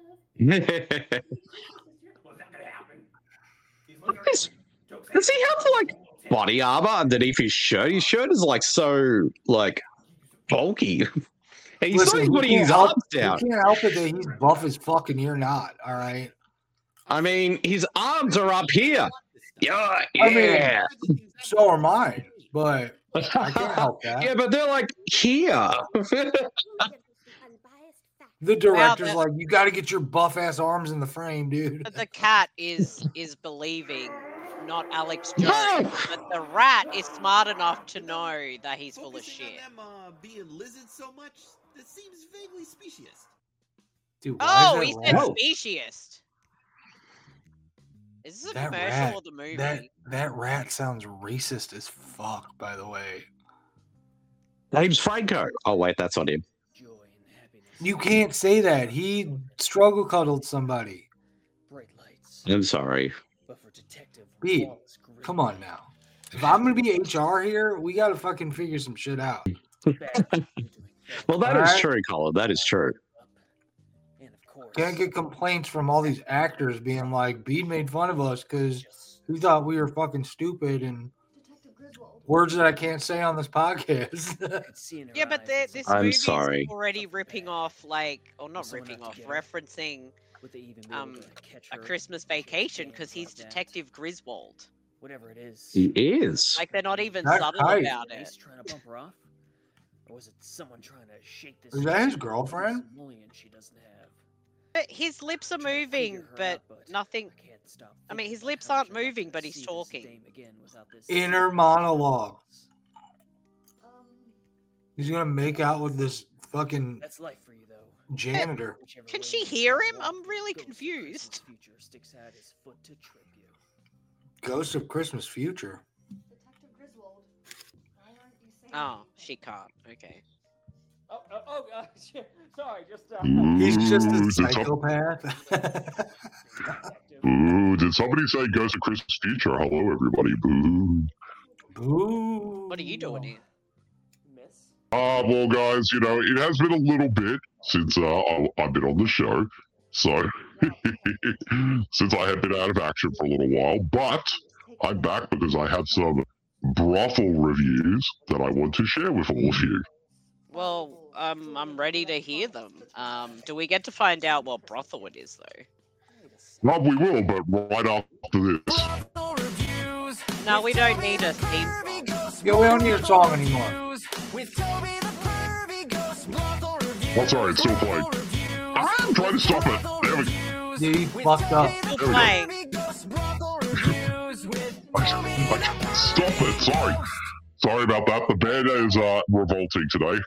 Does does he have like body armor underneath his shirt? His shirt is like so like bulky. And he's Listen, not you putting can't his help- arms down. You can't help it that he's buff as fuck and you're not. All right. I mean, his arms are up here. Yeah, I yeah. mean, so are mine, but I can't help that. Yeah, but they're like here. The director's that- like, you got to get your buff ass arms in the frame, dude. But the cat is is believing, not Alex Jones. But the rat is smart enough to know that he's full of Focusing shit. on them uh, being lizards so much, that seems vaguely speciesist. Dude, why Oh, is he that said rat- speciesist. Is this a that commercial rat, or the movie? That, that rat sounds racist as fuck, by the way. Name's Franco. Oh wait, that's not him. You can't say that. He struggle cuddled somebody. I'm sorry. Pete, come on now. If I'm gonna be H R here, we gotta fucking figure some shit out. Well, that is Alright. true, Colin. That is true. Can't get complaints from all these actors being like, Bede made fun of us because he thought we were fucking stupid and words that I can't say on this podcast. Yeah, but the, this I'm movie's sorry. already ripping off, like, or not ripping off, referencing um, A Christmas Vacation because he's Detective Griswold. Whatever it is. He is. Like, they're not even That's subtle tight. about He's it. trying to bump her off? Or was it someone trying to shake this? Is that his girlfriend? Million she doesn't have. But his lips are moving, but nothing. I mean, his lips aren't moving, but he's talking. Inner monologue. He's gonna make out with this fucking That's life for you, though. janitor. Can she hear him? I'm really confused. Future sticks out his foot to trip you. Ghost of Christmas Future. Oh, she can't. Okay. Oh, oh, oh uh, sorry, just. Uh... He's just a Ooh, did some- psychopath. Ooh, did somebody say Ghost of Christmas Future? Hello, everybody. Boo. Boo. What are you doing here? Uh, well, guys, you know, it has been a little bit since uh, I, I've been on the show. So, since I have been out of action for a little while. But I'm back because I have some brothel reviews that I want to share with all of you. Well, um, I'm ready to hear them. Um, do we get to find out what brothel it is, though? Well, we will, but right after this. No, we don't need a theme song. Yeah, we don't need a song anymore. Oh, sorry, it's still playing. I'm trying to stop it. There we go. Yeah, you fucked up. Still There we go. playing. Stop it, sorry. Sorry about that. The band is uh, revolting today.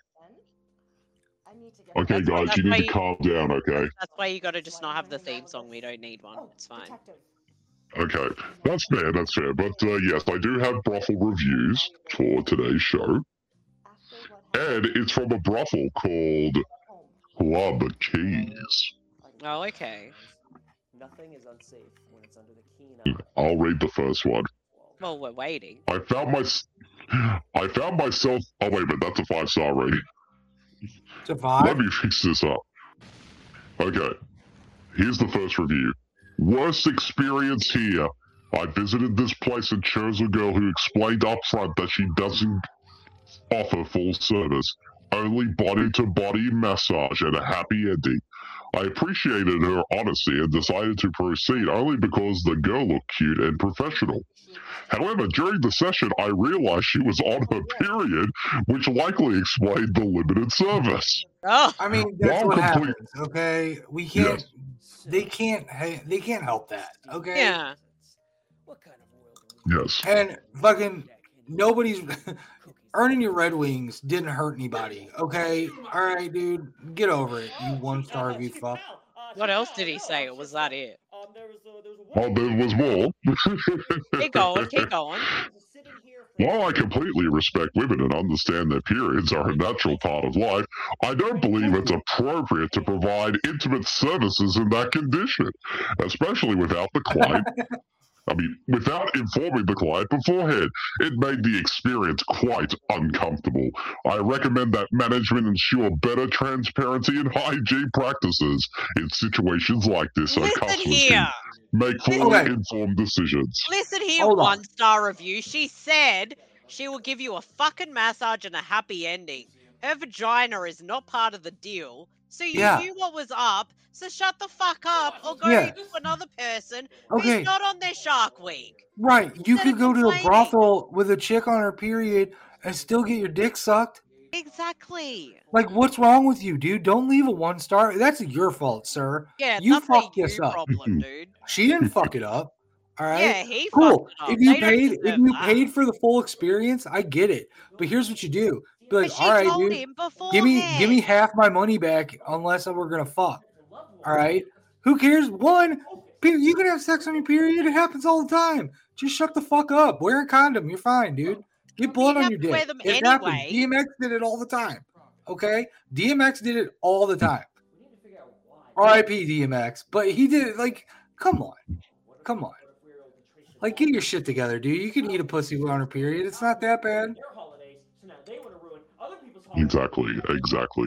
Okay, That's why- guys, that's you why need to you- calm down, okay? That's why you gotta just not have the theme song. We don't need one. It's fine. Okay, that's fair, that's fair. But uh, yes, I do have brothel reviews for today's show. And it's from a brothel called Club Keys. Oh, okay. Nothing is unsafe when it's under the keen eye. I'll read the first one. Well, we're waiting. I found my, I found myself. Oh wait a minute, that's a five star rating. It's a vibe. Let me fix this up. Okay, here's the first review. Worst experience here. I visited this place and chose a girl who explained up front that she doesn't offer full service, only body-to-body massage and a happy ending. I appreciated her honesty and decided to proceed only because the girl looked cute and professional. However, during the session, I realized she was on her period, which likely explained the limited service. Oh, I mean, that's Well, what complete- happens. Okay, we can't. They can't. ha- They can't help that. Okay. yeah. Yes. And fucking nobody's earning your Red Wings didn't hurt anybody. Okay. All right, dude. Get over it. You one star review fuck. Uh, What else did he say, or was that it? Oh, there was more. Keep going, keep going. While I completely respect women and understand their periods are a natural part of life, I don't believe it's appropriate to provide intimate services in that condition, especially without the client. I mean, without informing the client beforehand. It made the experience quite uncomfortable. I recommend that management ensure better transparency and hygiene practices in situations like this so Listen customers here. can make fully Okay. informed decisions. Listen here, Hold on. one star review. She said she will give you a fucking massage and a happy ending. Her vagina is not part of the deal, so you Yeah. knew what was up. So shut the fuck up or go Yeah. to another person Okay. who's not on their Shark Week. Right. You Instead could of go to a complaining. brothel with a chick on her period and still get your dick sucked. Exactly. Like, what's wrong with you, dude? Don't leave a one star. That's your fault, sir. Yeah, you that's a fucked you this up. problem, dude. She didn't fuck it up. All right. Yeah, he cool. fucked it up. If you They don't paid, if deserve you that. paid for the full experience, I get it. But here's what you do: be like, But she all right, told dude, him give me give me beforehand. half my money back unless we're gonna fuck. All right. Who cares? One, pe- you can have sex on your period. It happens all the time. Just shut the fuck up. Wear a condom. You're fine, dude. Get blood on have your to wear dick. them It happens. anyway. D M X did it all the time. Okay, D M X did it all the time. R I P D M X, but he did it like, come on, come on, like get your shit together, dude. You can eat a pussy on her period. It's not that bad. Exactly, exactly.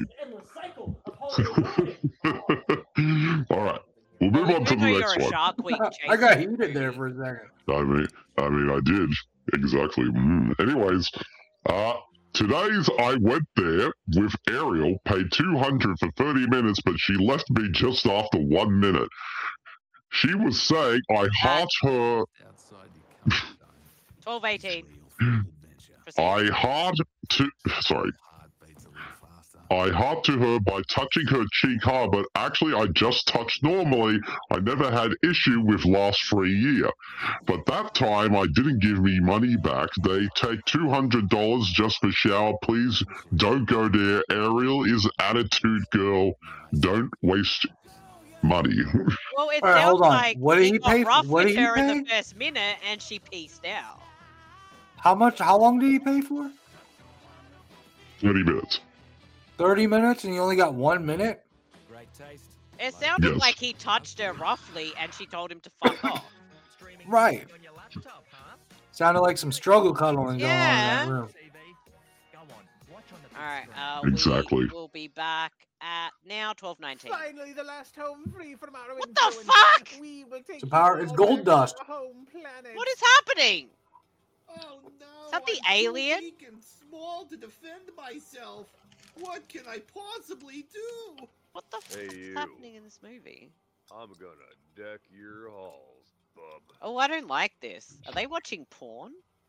All right, we'll move on to Even the though you're next a one. Shark Week I got chaser. heated there for a second. I mean, I mean, I did exactly. Mm. Anyways, uh, today's I went there with Ariel, paid two hundred for thirty minutes, but she left me just after one minute. She was saying I heart her. twelve eighteen. I hard to sorry. I hard to her by touching her cheek hard, but actually I just touched normally. I never had issue with last free year. But that time I didn't give me money back. They take two hundred dollars just for shower. Please don't go there. Ariel is attitude girl. Don't waste money. Well, it All right, sounds hold on. like What did he he got pay for- rough what with did he her in the pay? first minute, and she pieced out. How much? How long did he pay for? thirty minutes. Thirty minutes, and you only got one minute. It sounded Yes. like he touched her roughly, and she told him to fuck off. Right. Sounded like some struggle cuddling going on in Yeah. that room. All right, uh, Exactly. we will be back at now twelve nineteen. Finally, the last home free from our What the fuck? We will take It's a power. you It's all gold back to our dust. home planet. What is happening? Oh no! Is that the I'm too alien? weak and small to defend myself. What can I possibly do? What the fuck Hey, is you. happening in this movie? I'm gonna deck your halls, bub. Oh, I don't like this. Are they watching porn?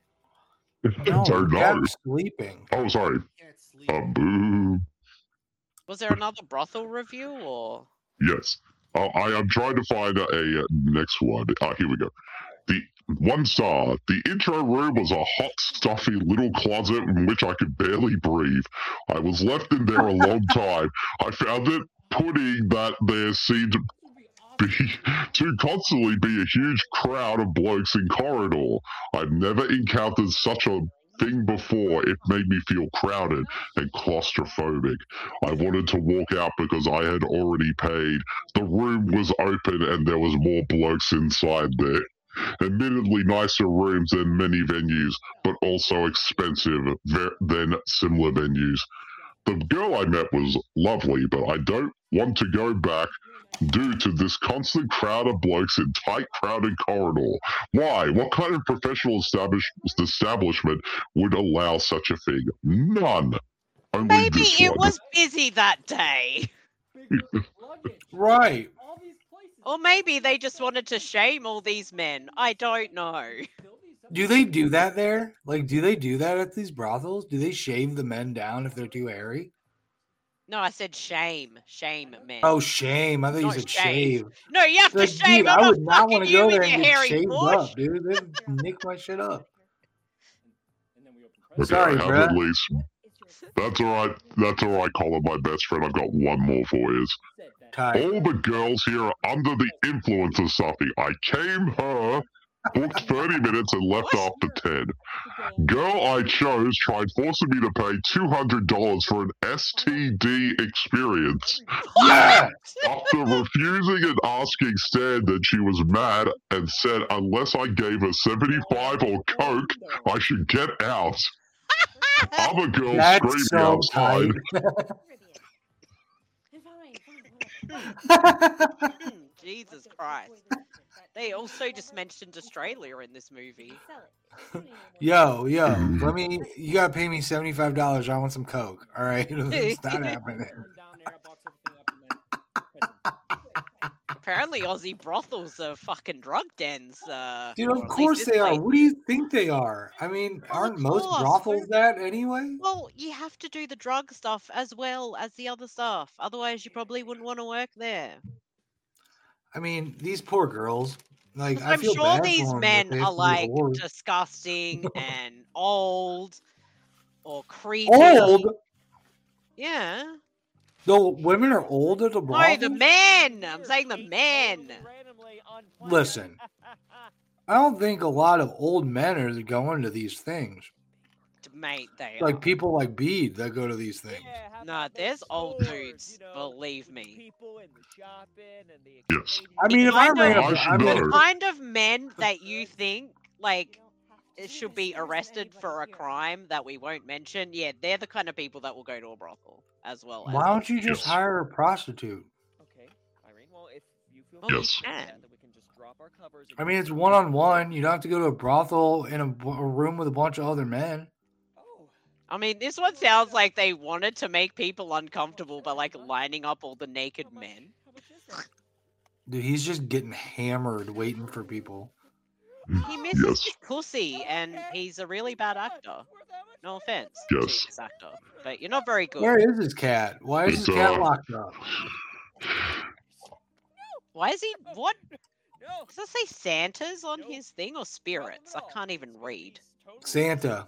No, Don't know. Cap's sleeping. Oh, sorry. Uh, boo. Was there another brothel review, or? Yes. Uh, I am trying to find a, a next one. Uh, here we go. The one star. The intro room was a hot, stuffy little closet in which I could barely breathe. I was left in there a long time. I found it putting that there seemed to be to constantly be a huge crowd of blokes in corridor. I've never encountered such a thing before. It made me feel crowded and claustrophobic. I wanted to walk out because I had already paid. The room was open and there was more blokes inside there. Admittedly nicer rooms than many venues, but also expensive ver- than similar venues. The girl I met was lovely, but I don't want to go back due to this constant crowd of blokes in tight, crowded corridor. Why? What kind of professional establish- establishment would allow such a thing? None. Only Maybe this it one. was busy that day. Right. Or maybe they just wanted to shame all these men. I don't know. Do they do that there? Like, do they do that at these brothels? Do they shave the men down if they're too hairy? No, I said shame. Shame men. Oh, shame. I thought you Not said shave. shave. No, you have to Like, shave. dude, I'm I not would not fucking want to you go with there your and get hairy shaved bush. up, dude. They nick my shit up. Okay, Sorry, I have bruh. at least. That's all right. That's all right, Colin, my best friend. I've got one more for you. tight. All the girls here are under the influence of something. I came her, booked thirty minutes, and left after ten. Girl I chose tried forcing me to pay two hundred dollars for an S T D experience. Yeah! After refusing and asking Stan, that she was mad and said unless I gave her seventy-five or coke, I should get out. Other girls That's screamed so outside. Jesus Christ. They also just mentioned Australia in this movie. Yo, yo, let me. You gotta pay me seventy-five dollars. I want some coke. All right, it's not happening. Apparently, Aussie brothels are fucking drug dens. Uh, Dude, or of at course least they this are. place What do you think they are? I mean, aren't most course. brothels that anyway? Well, you have to do the drug stuff as well as the other stuff. Otherwise, you probably wouldn't want to work there. I mean, these poor girls. Like, I I'm feel sure bad these for them men that they have are to be like whores. disgusting and old or creepy. Old? Yeah. No, women are old at the No, brothels. the men. I'm saying the men. Listen, I don't think a lot of old men are going to these things. Mate, they Like are. people like Bede that go to these things. Nah, there's old dudes. Believe me. Yes. I mean, if I Kind ran of- up, I should I mean, know. The kind of men that you think like it should be arrested for a crime that we won't mention, yeah, they're the kind of people that will go to a brothel as well. why don't you just hire a prostitute? Well, you Yes. can. I mean, it's one on one. You don't have to go to a brothel in a, b- a room with a bunch of other men. I mean, this one sounds like they wanted to make people uncomfortable by like lining up all the naked men. Dude, he's just getting hammered waiting for people. He misses Yes. his pussy, and he's a really bad actor. No offense Yes. to this actor, but you're not very good. Where is his cat? Why is It's, his cat uh, locked up? Why is he? What? Does it say Santa's on his thing or spirits? I can't even read. Santa.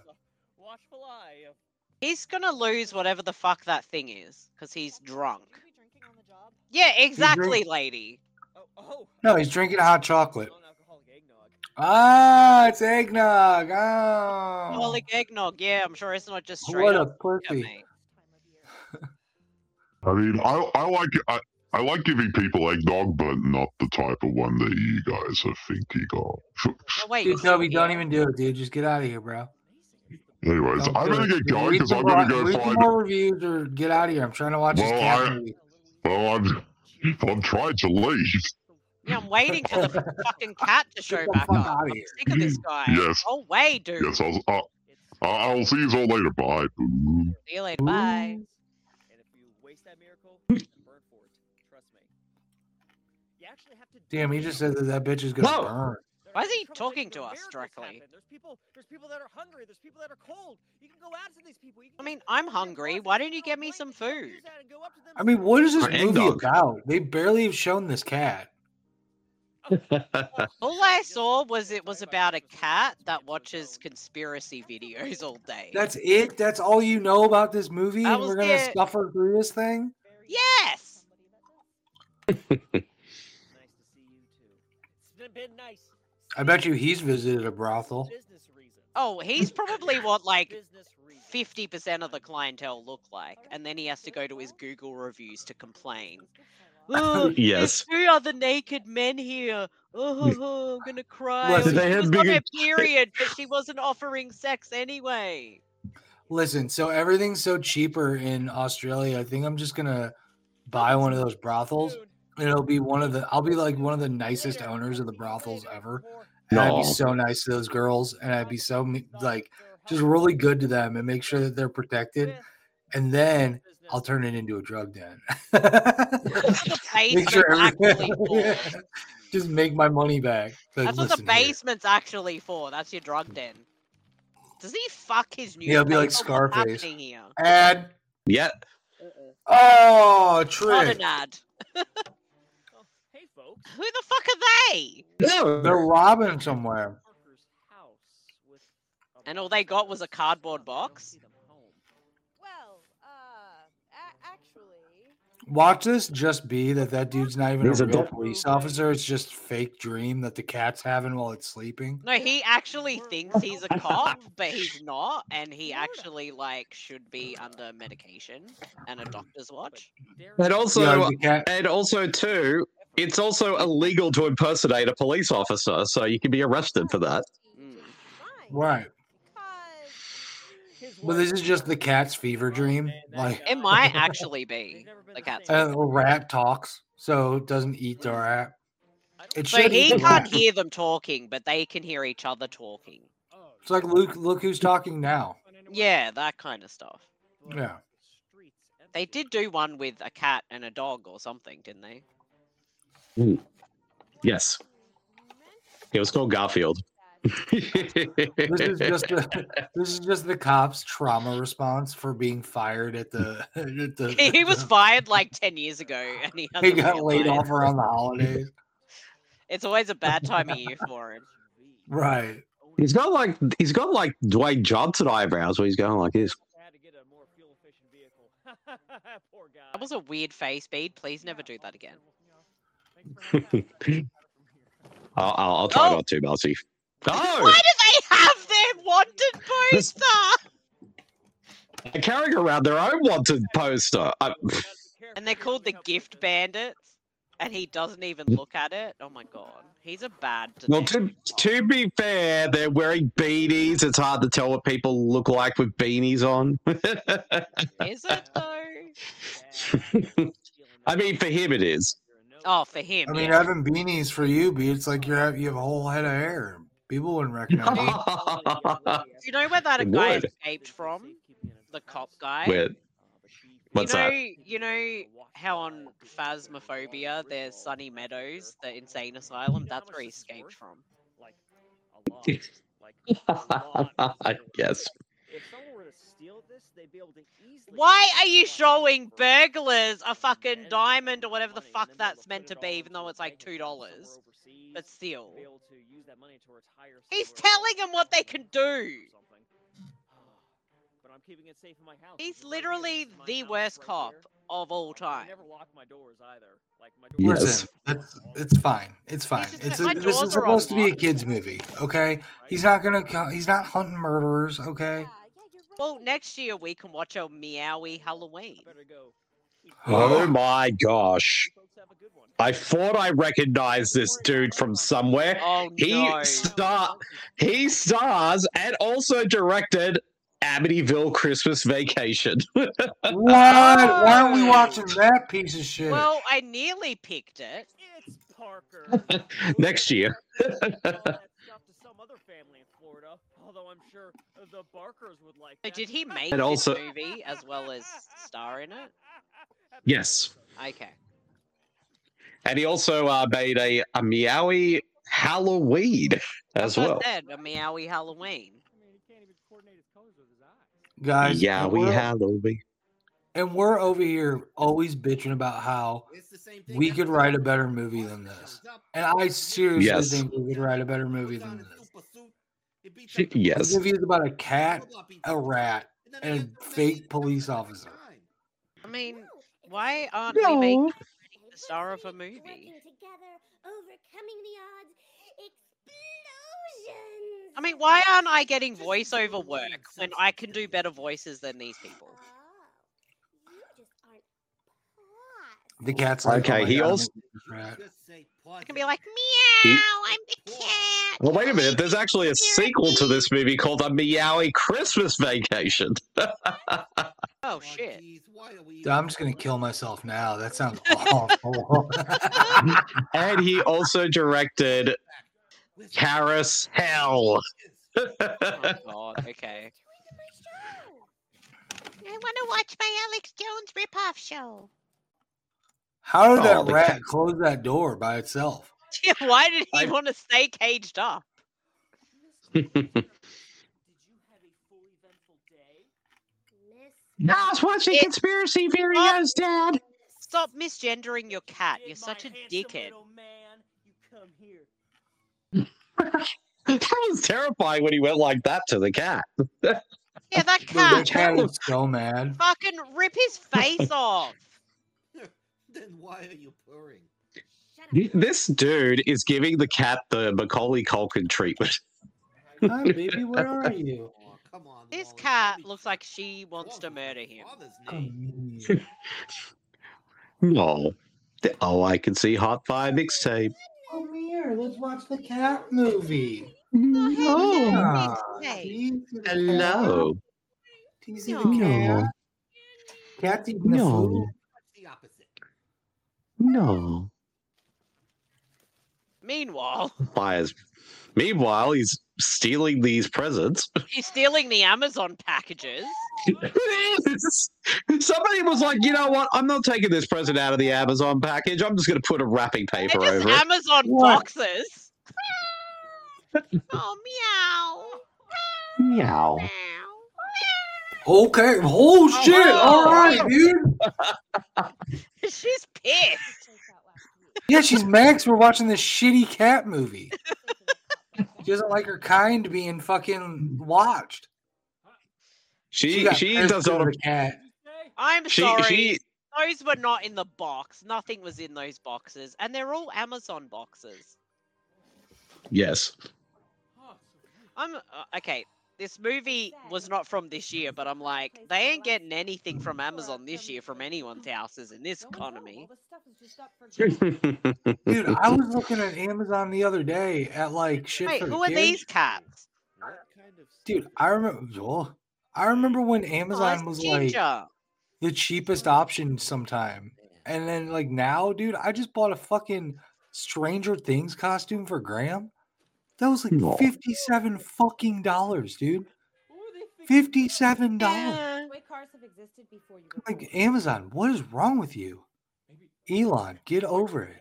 He's gonna lose whatever the fuck that thing is, because he's drunk. Yeah, exactly, lady. No, he's drinking hot chocolate. Ah, it's eggnog. Oh. Alcoholic eggnog. Yeah, I'm sure it's not just straight What a up. pussy. I mean, I I like I, I like giving people eggnog, but not the type of one that you guys are thinking of. Oh, wait, Dude, is Toby, it- don't even do it, dude. Just get out of here, bro. Anyways, Don't I'm do gonna it. get going Read because some I'm gonna more- go read some find. more reviews or get out of here. I'm trying to watch this Well, cat I- movie. Well, I'm I'm trying to leave. Yeah, I'm waiting for the fucking cat to show the back fuck up. outta I'm here. sick of this guy. Yes. Oh, wait, dude. Yes, I'll I'll, I'll see you all later. Bye. Ooh. See you later. Bye. Damn, he just said that that bitch is gonna Whoa. burn. Why is he talking to us directly? There's people. There's people that are hungry. There's people that are cold. You can go after these people. You I mean, I'm hungry. Why don't you get me some food? I mean, what is this Or movie eggnog. about? They barely have shown this cat. All I saw was it was about a cat that watches conspiracy videos all day. That's it? That's all you know about this movie? That And was we're gonna it. suffer through this thing? Yes. It's been nice. I bet you he's visited a brothel. Oh, he's probably what like fifty percent of the clientele look like, and then he has to go to his Google reviews to complain. Oh, Yes. There's two other naked men here. Oh, I'm gonna cry. Listen, She they had was on bigger- her period, but she wasn't offering sex anyway. Listen, so everything's so cheaper in Australia. I think I'm just gonna buy one of those brothels. And it'll be one of the I'll be like one of the nicest owners of the brothels ever. And I'd No. be so nice to those girls, and I'd be so like just really good to them and make sure that they're protected. And then I'll turn it into a drug den. The Make sure basement's actually everything, for. just make my money back. But That's what the listen here. basement's actually for. That's your drug den. Does he fuck his new? Yeah, it'll be like Scarface. Here? Ad. Yeah. Oh, Not trick. an ad. Who the fuck are they? No. They're robbing somewhere. And all they got was a cardboard box. Well, uh, a- actually, Watch this just be that that dude's not even He's a a real dog. police officer. It's just fake dream that the cat's having while it's sleeping. No, he actually thinks he's a cop, but he's not, and he actually like should be under medication and a doctor's watch. And also, Yeah, the cat- and also too, it's also illegal to impersonate a police officer, so you can be arrested for that. Right. But this is just the cat's fever dream. Like It might actually be the cat's. a rat talks, so it doesn't eat the rat. It So should he eat the can't rat. hear them talking, but they can hear each other talking. It's like Luke. Look who's talking now. Yeah, that kind of stuff. Yeah. They did do one with a cat and a dog or something, didn't they? Ooh. Yes. It was called Garfield. This is just the, this is just the cops' trauma response for being fired at the. At the He was fired like ten years ago, and he, he hasn't got laid realized. off around the holidays. It's always a bad time of year for him. Right. He's got like he's got like Dwayne Johnson eyebrows where he's going like this. That was a weird face, Speed. Please never do that again. I'll, I'll, I'll try Oh. not to, Marcy. Oh, Why do they have their wanted poster? they're carrying around their own wanted poster. I, And they're called the Gift Bandits, and he doesn't even look at it. Oh my god, he's a bad. well, to, to be fair, they're wearing beanies. It's hard to tell what people look like with beanies on. Is it though? I mean, for him, it is. Oh, for him. I mean, yeah. having beanies for you, be it's like you have you have a whole head of hair. People wouldn't recognize you. Do you know where that It guy would. escaped from? The cop guy. Where? What's you know, that? You know how on Phasmophobia there's Sunny Meadows, the insane asylum? That's where he escaped from. Yes. If someone were to steal this, they'd be able to easily. Why are you showing burglars a fucking diamond or whatever the fuck that's meant to be, even though it's like two dollars? But still. He's telling them what they can do. But I'm keeping it safe in my house. He's literally the worst cop of all I time. never lock my doors either. Like my doors. Listen, it's, it's fine. It's fine. just It's like, a, my this doors is are supposed to be a unlocked. kids movie, okay? He's not gonna. co- He's not hunting murderers, okay? Well, next year we can watch a Meowie Halloween. Oh my gosh. I thought I recognized this dude from somewhere. Oh, he no. star he stars and also directed Amityville Christmas Vacation. What? Why aren't we watching that piece of shit? Well, I nearly picked it. It's Parker. Next year. That stuff to some other family in Florida. Although I'm sure the Barkers would like So that. did he make And this also- movie as well as star in it? Yes. Okay. And he also uh, made a, a Meowie Halloween as That's what well. I said, a Meowie Halloween. Guys, Yeah, and we we're- Halloween. And we're over here always bitching about how we could write a better movie than this. And I seriously Yes. think we could write a better movie than this. Yes. This movie is about a cat, a rat, and a fake police officer. I mean, why aren't we making the star of a movie? Overcoming the odds, explosions. I mean, why aren't I getting voiceover work when I can do better voices than these people? The cat's like, Okay, oh my he God, I'm also- a rat. I can be like, He- meow, I'm the cat. Well, wait a minute. There's actually a sequel to this movie called A Meowie Christmas Vacation. Oh, shit. Dude, I'm just gonna kill myself now. That sounds awful. And he also directed Carousel. Oh, God, okay. I want to watch my Alex Jones ripoff show. How did Oh, that the rat cat- close that door by itself? Why did he I- want to stay caged up? No, I was watching It- conspiracy videos, Dad. Stop misgendering your cat. You're such a dickhead. Man, you come here. That was terrifying when he went like that to the cat. Yeah, that The cat. cat is so mad. Fucking rip his face off. Then why are you purring? This dude is giving the cat the Macaulay Culkin treatment. Hi, baby, where are you? This cat looks like she wants to murder him. No. Oh, I can see Hot Fire mixtape. Come here, let's watch the cat movie. Oh. Hello. Do you see the cat? Cat's eating the No. food. No. Meanwhile, Fires. Meanwhile, he's stealing these presents. he's stealing the Amazon packages. Somebody was like, you know what? I'm not taking this present out of the Amazon package. I'm just going to put a wrapping paper They're just over it. Amazon What? boxes. Oh, meow. Meow. Okay, oh shit, Oh, all wow. right, dude. She's pissed. Yeah, she's Max. We're watching this shitty cat movie. She doesn't like her kind being fucking watched. She got she pissed does at not. the cat. I'm She- sorry. she- Those were not in the box. Nothing was in those boxes. And they're all Amazon boxes. Yes. I'm uh, okay. This movie was not from this year, but I'm like, they ain't getting anything from Amazon this year from anyone's houses in this economy. Dude, I was looking at Amazon the other day at like shit Wait, for the who are kids. these cats? Dude, I remember. Oh, I remember when Amazon it's was like Ginger. the cheapest option sometime, and then like now, dude, I just bought a fucking Stranger Things costume for Graham. That was like No. fifty-seven fucking dollars, dude. Fifty-seven dollars. Yeah. Like Amazon, what is wrong with you? Elon, get over it.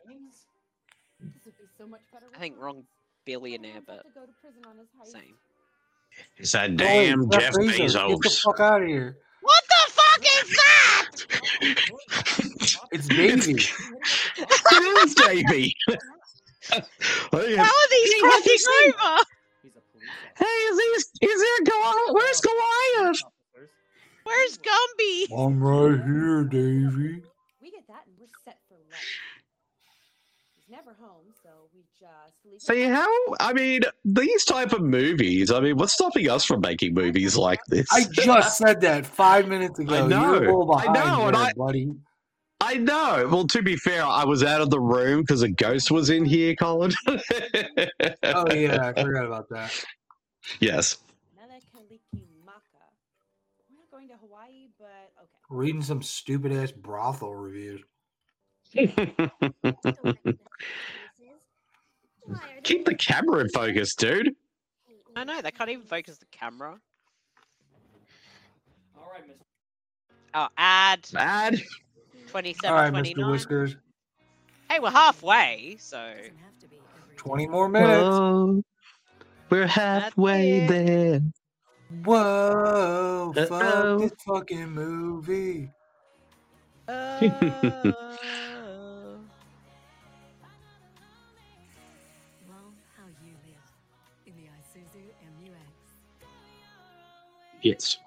I think wrong billionaire, but same. It's that Oh, damn wait, Jeff Bezos, Get the Bezos. fuck out of here. What the fuck is that? It's Davey. It is Davey. How are these crossing over? Hey, is, he, is there Goliath? Where's Goliath? Where's Gumby? I'm right here, Davey. We get that and we're set for life. He's never home, so we just leave. See how? I mean, these type of movies. I mean, what's stopping us from making movies like this? I just said that five minutes ago. I know. You're a little I behind know, and there, I- buddy. I know. Well, to be fair, I was out of the room because a ghost was in here, Colin. Oh yeah, I forgot about that. Yes. Melekaliki Maka. We're not going to Hawaii, but okay. Reading some stupid ass brothel reviews. Keep the camera in focus, dude. I know, they can't even focus the camera. Alright, Mister Oh, ad. Ad. All twenty-seven, right, twenty-nine. Mister Whiskers. Hey, we're halfway, so. Twenty more minutes. Whoa, we're halfway it. there. Whoa, fuck Uh-oh. this fucking movie. Uh, Well, how you live in the Isuzu M U X. Yes.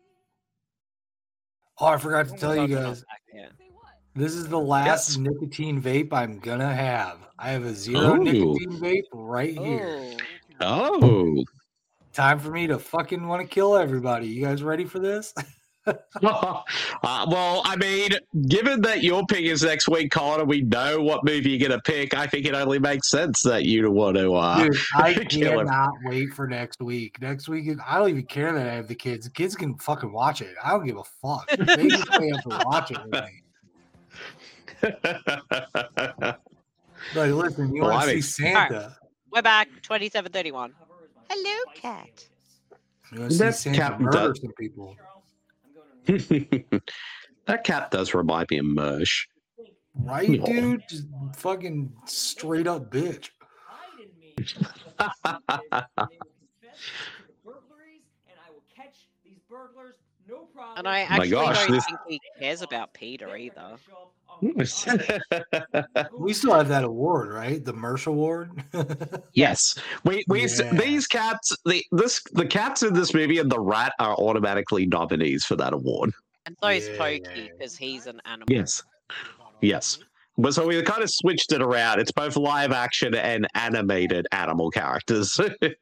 Oh, I forgot to tell you guys. Yeah. This is the last Yes. nicotine vape I'm gonna have. I have a zero Oh. nicotine vape right here. Oh. Oh. Time for me to fucking want to kill everybody. You guys ready for this? uh, well, I mean, given that your pick is next week, Colin, and we know what movie you're going to pick, I think it only makes sense that you'd want to uh, Dude, I kill him. cannot wait for next week. Next week, is- I don't even care that I have the kids. The kids can fucking watch it. I don't give a fuck. They can stay up and watch it with me. Like, listen, you Well, want I'm to see ex- Santa? We're back, twenty-seven thirty-one. Hello, cat. You want to see That Santa cat murder does- some people? That cat does remind me of Mersh. Right, Yeah. dude? Just fucking straight up bitch. burglaries, and I will catch these burglars, no problem. And I my actually gosh, don't this- think he cares about Peter either. We still have that award, right? The Mersh Award. Yes, we we s Yeah. these cats, the this the cats in this movie and the rat are automatically nominees for that award. And so is Yeah. Pokey, because he's an animal. Yes, Yes. But so we kind of switched it around. It's both live action and animated animal characters.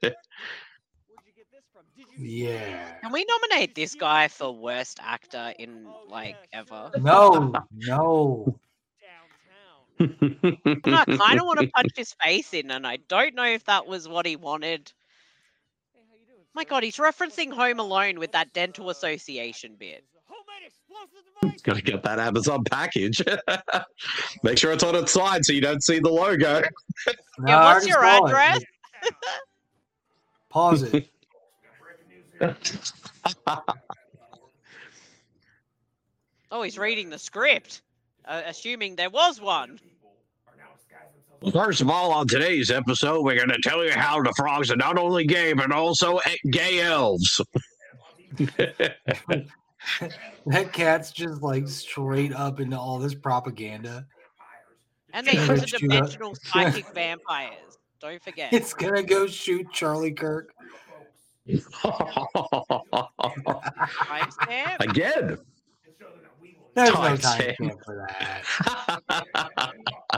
Yeah. Can we nominate this guy for worst actor in like ever? No, no. I kind of want to punch his face in, and I don't know if that was what he wanted. My God, he's referencing Home Alone with that dental association bit. Gotta get that Amazon package. Make sure it's on its side so you don't see the logo. No, Yeah, I what's already your saw it. address? Pause it. Oh, he's reading the script, uh, assuming there was one. First of all, on today's episode, we're going to tell you how the frogs are not only gay, but also gay elves. That cat's just like straight up into all this propaganda. And they're Gonna shoot interdimensional up. psychic vampires. Don't forget. It's gonna go shoot Charlie Kirk. Timestamp? Again. There's no Timestamp. timestamp for that.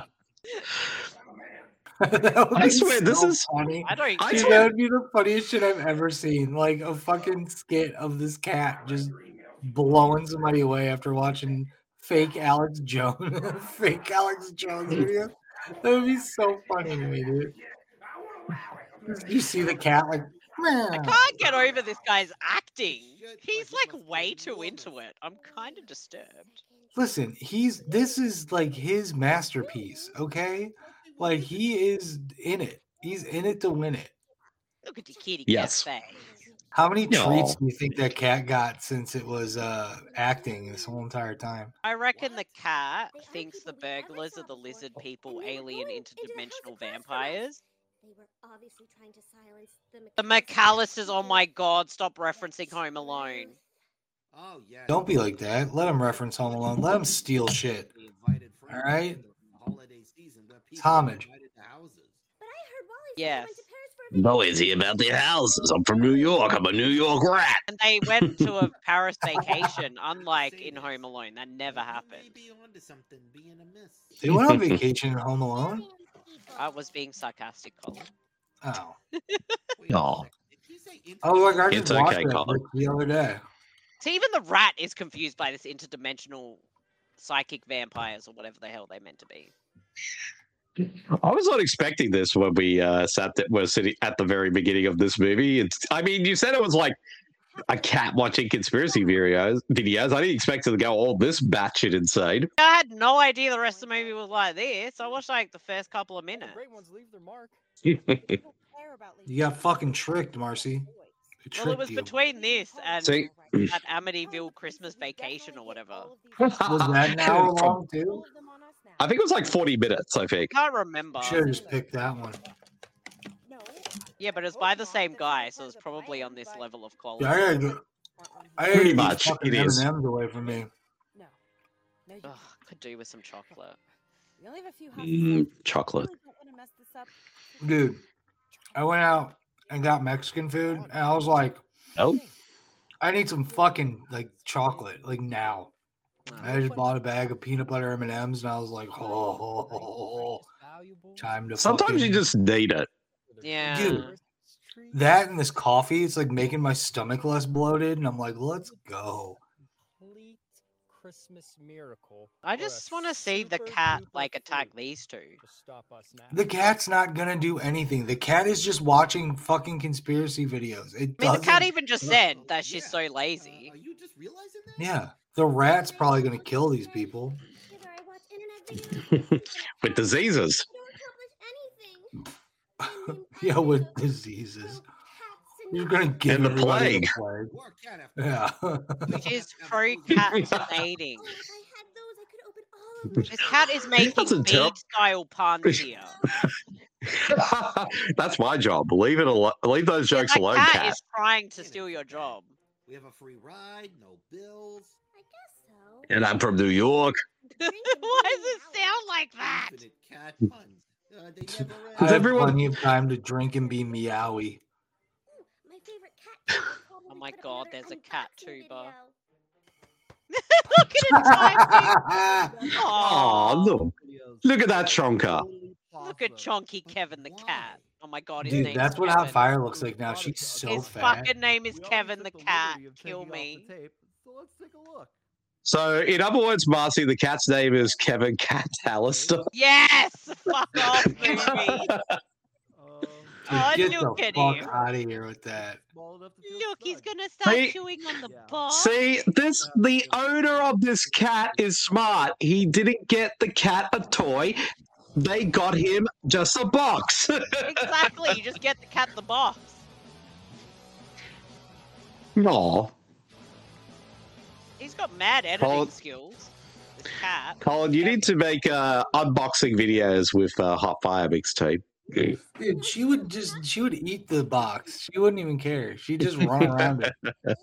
That would I be swear, this so is- funny. I don't. I Dude, swear- that would be the funniest shit I've ever seen. Like a fucking skit of this cat just blowing somebody away after watching fake Alex Jones, fake Alex Jones video. That would be so funny to me, dude. You see the cat like, I can't get over this guy's acting. He's like way too into it. I'm kind of disturbed. listen, he's this is like his masterpiece, okay? Like he is in it. He's in it to win it. Look at the kitty Yes. cat face. How many No. treats do you think that cat got since it was uh acting this whole entire time? I reckon the cat thinks the burglars are the lizard people, alien interdimensional vampires. They were obviously trying to silence the The McAllisters, oh my God, stop referencing Home Alone. Oh yeah. Don't be like that. Let him reference Home Alone. Let him steal shit. All right? It's homage. Yes. No easy about the houses. I'm from New York. I'm a New York rat. And they went to a Paris vacation, unlike in Home Alone. That never happened. They went on vacation in Home Alone? I was being sarcastic, Colin. Oh. Oh. Oh, like I It's just watched okay, that Colin. like, the other day. See, even the rat is confused by this interdimensional psychic vampires or whatever the hell they meant to be. I was not expecting this when we uh, sat th- were sitting at the very beginning of this movie. It's, I mean, you said it was like a cat watching conspiracy videos. Videos. I didn't expect it to go all this batshit insane. I had no idea the rest of the movie was like this. I watched like the first couple of minutes. Great ones leave their mark. You got fucking tricked, Marcy. They Well, it tricked was you. between this and See? that Amityville Christmas Vacation or whatever. Was that an hour long too? I think it was like forty minutes. I think. Can't remember. Should have just picked that one. Yeah, but it's by the same guy, so it's probably on this level of quality. Yeah, I gotta go. I gotta Pretty get much, fucking it is. M and M's away from me. Ugh, could do with some chocolate. We only have a few Mm, chocolate. Dude, I went out and got Mexican food, and I was like, Oh. I need some fucking like chocolate, like now. I just bought a bag of peanut butter M and M's, and I was like, oh, time to. Sometimes fucking... you just need it. Yeah. Dude, that and this coffee, it's like making my stomach less bloated, and I'm like, let's go. Complete Christmas miracle. I just want to see the cat like attack these two. Stop us now. The cat's not gonna do anything. The cat is just watching fucking conspiracy videos. It I mean, the doesn't- cat even just said that she's so lazy. Yeah, the rat's probably gonna kill these people. With diseases. Yeah, with diseases. You're gonna get And the everybody the plague. plague. Yeah. Which is procrastinating. This cat is making doesn't tell- bead-style puns here. That's my job. Leave it alone. Leave those jokes That alone, cat, cat. is trying to steal your job. We have a free ride, no bills. And I'm from New York. Why does it sound like that? Infinite cat puns. Uh, they never end. I have everyone- plenty of time to drink and be meowy. Oh my God, there's a cat tuber. Look at it typing. Oh, look. Look at that chonker. Look at Chonky Kevin the cat. Oh my god, his Dude, name's that's what Kevin. Hot Fire looks like now. She's so His fat. fucking name is Kevin the cat. Kill me. So let's take a look. So, in other words, Marcy, the cat's name is Kevin Cat Alistair. Yes! Fuck off, movie. Oh, Get look the at fuck him. out of here with that. Look, he's gonna start See- chewing on the box. See, this the owner of this cat is smart. He didn't get the cat a toy. They got him just a box. Exactly, you just get the cat the box. Aw. He's got mad editing Colin- skills. This cat. Colin, you need to make uh, unboxing videos with uh, Hot Fire Mix team. Dude, she would just she would eat the box. She wouldn't even care. She'd just run around it.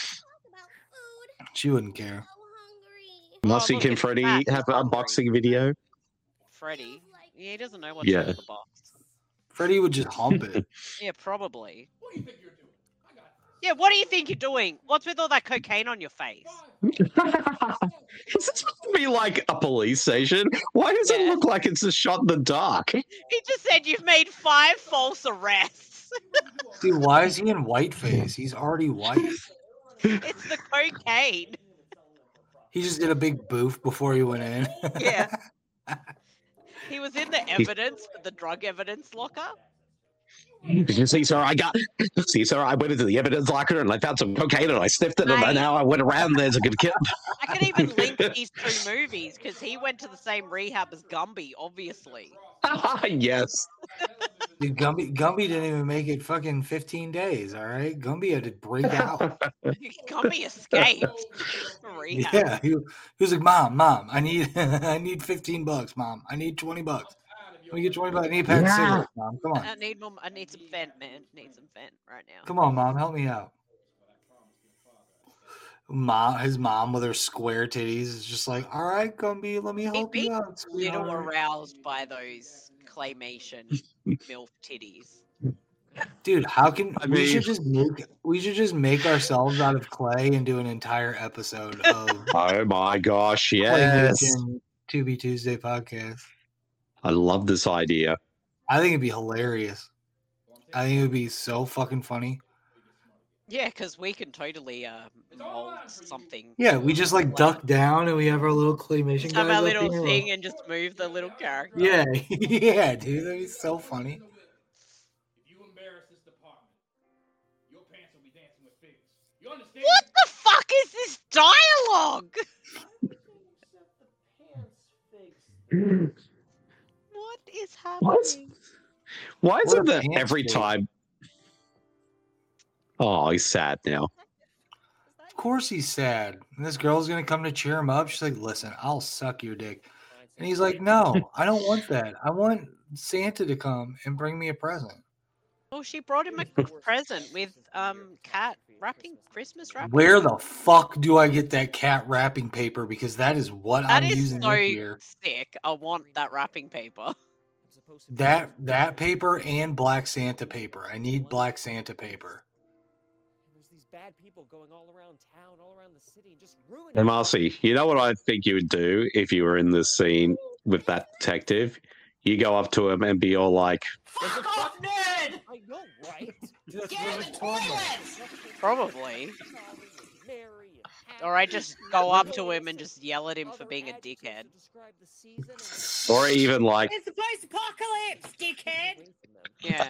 She wouldn't care. Marcy, look, can it's Freddie fat. have an unboxing video? Freddy. Yeah, he doesn't know what's Yeah. in the box. Freddie would just hump it. Yeah, probably. Yeah, what do you think you're doing? What's with all that cocaine on your face? Is this supposed to be like a police station? Why does it look like it's a shot in the dark? He just said you've made five false arrests. Dude, why is he in whiteface? He's already white. It's the cocaine. He just did a big boof before he went in. Yeah. He was in the evidence, the drug evidence locker. See, sir, I got. See, sir, I went into the evidence locker and I found some cocaine and I sniffed it, and Mate. now I went around there as a good kid. I can even link these two movies because he went to the same rehab as Gumby, obviously. Yes. Dude, Gumby, Gumby didn't even make it fucking fifteen days, all right? Gumby had to break out. Gumby escaped rehab. Yeah, he, he was like, Mom, Mom, I need I need fifteen bucks, Mom. I need twenty bucks. Let me get twenty bucks. I need a pack of Yeah. cigarettes, Mom. Come on. I need more, I need some vent, man. Need some vent right now. Come on, Mom. Help me out. Mom, his mom with her square titties is just like, all right, Gumby, let me He'd help be you a out. little sweetheart." aroused by those claymation MILF titties. Dude, how can I we mean- should just make we should just make ourselves out of clay and do an entire episode of Oh my gosh, yes. Claymation To Be Tuesday podcast. I love this idea. I think it'd be hilarious. I think it would be so fucking funny. Yeah, because we can totally uh, mold something. Yeah, we just like duck down and we have our little claymation Have guys our up little here. thing and just move the little character. Yeah, yeah, dude, that'd be so funny. If you embarrass this department, your pants will be dancing with figs. You understand? What the fuck is this dialogue? What is happening? Why is What it a that pants every fig. time? Oh, he's sad now. Of course he's sad. And this girl's gonna come to cheer him up. She's like, listen, I'll suck your dick. And he's like, no, I don't want that. I want Santa to come and bring me a present. Oh, she brought him a present with um cat wrapping, Christmas wrapping. Where the fuck do I get that cat wrapping paper? Because that is what That I'm is using so this year. sick. I want that wrapping paper. That that paper and Black Santa paper. I need Black Santa paper. There's these bad people going all around town, all around the city, and just ruining. And Marcy, you know what I think you would do if you were in this scene with that detective? You go up to him and be all like, Fuck off, Ned! I know, right? Get in the toilet! Probably. Mary, Or I just go up to him and just yell at him for being a dickhead. or even like, It's the post-apocalypse, dickhead! Yeah.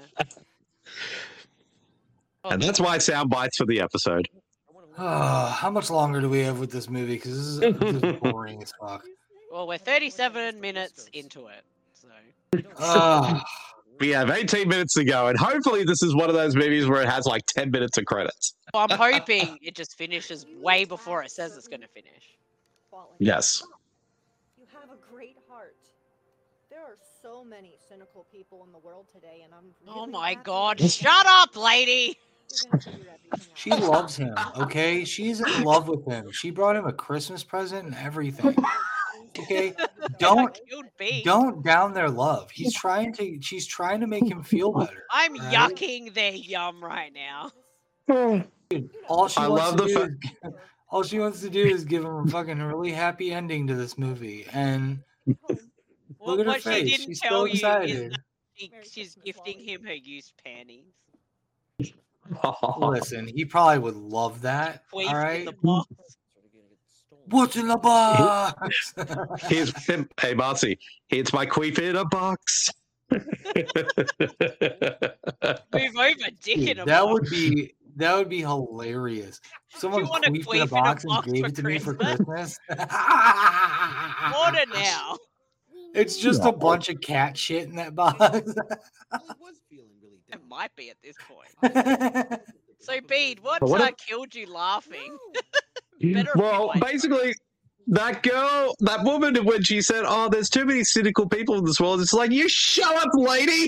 and that's my sound bites for the episode. Oh, how much longer do we have with this movie? Because this is, this is boring as fuck. Well, we're thirty-seven minutes into it, so. Oh, We have eighteen minutes to go, and hopefully this is one of those movies where it has like ten minutes of credits. Well, I'm hoping it just finishes way before it says it's going to finish. Yes. You have a great heart. There are so many cynical people in the world today, and I'm. Oh really my happy god, that shut up, lady! you're gonna figure everything she out. loves him, okay? She's in love with him. She brought him a Christmas present and everything. Okay? Don't Killed B. don't down their love. He's trying to she's trying to make him feel better. I'm right? yucking their yum right now. All she I wants love to the do fa- is, All she wants to do is give him a fucking really happy ending to this movie, and Well, look at her what she face. didn't She's tell so you is excited. that she, she's gifting him her used panties. Listen, he probably would love that. Queef All in right. the box. What's in the box? Here's hey Marcy. Here's my queef in a box. Move over, dick in a that box. would be that would be hilarious. Someone want a queefed in a queef in a box and box gave for it to me for Christmas? Christmas. Order now. It's just a bunch of cat shit in that box. It might be at this point. So, Bede, what, But what uh, if- killed you laughing? Well, basically, that girl, that woman, when she said, "Oh, there's too many cynical people in this world," it's like, you shut up, lady.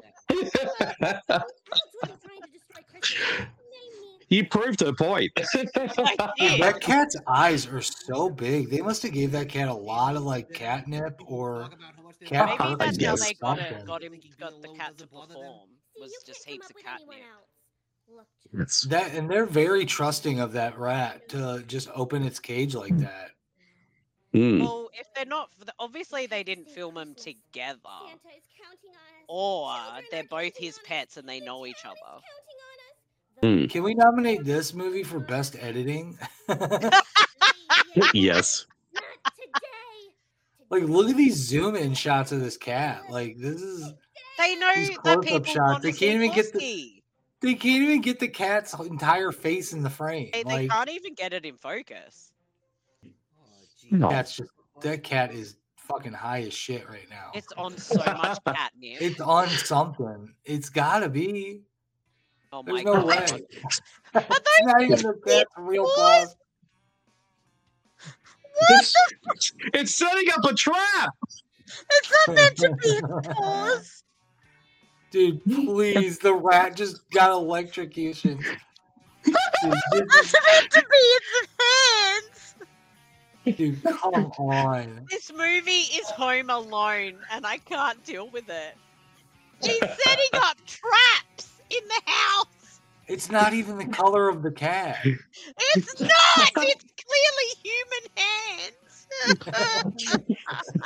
You proved her point. That cat's eyes are so big. They must have gave that cat a lot of like catnip or cat Maybe purple that's or how they got it, something. got him, got the cat to perform. Was just heaps of catnip. That and they're very trusting of that rat to just open its cage like that. Well, if they're not, obviously they didn't film them together, or they're both his pets and they know each other. Can we nominate this movie for best editing? Yes. Like, look at these zoom in shots of this cat. Like, this is They know these that close people up shots. want They to can't see even get the Bosky. they can't even get the cat's entire face in the frame. They, they Like, can't even get it in focus. that's just that cat is fucking high as shit right now. It's on so much catnip. It's on something. It's gotta be. Oh There's my no god. way. It's not even the cat's real paws. It's, it's setting up a trap. It's not meant to be its paws. Dude, please, the rat just got electrocution. Dude, this It's meant to be its hands. Dude, come on. This movie is Home Alone, and I can't deal with it. He's setting up traps in the house. It's not even the color of the cat. It's not. It's clearly human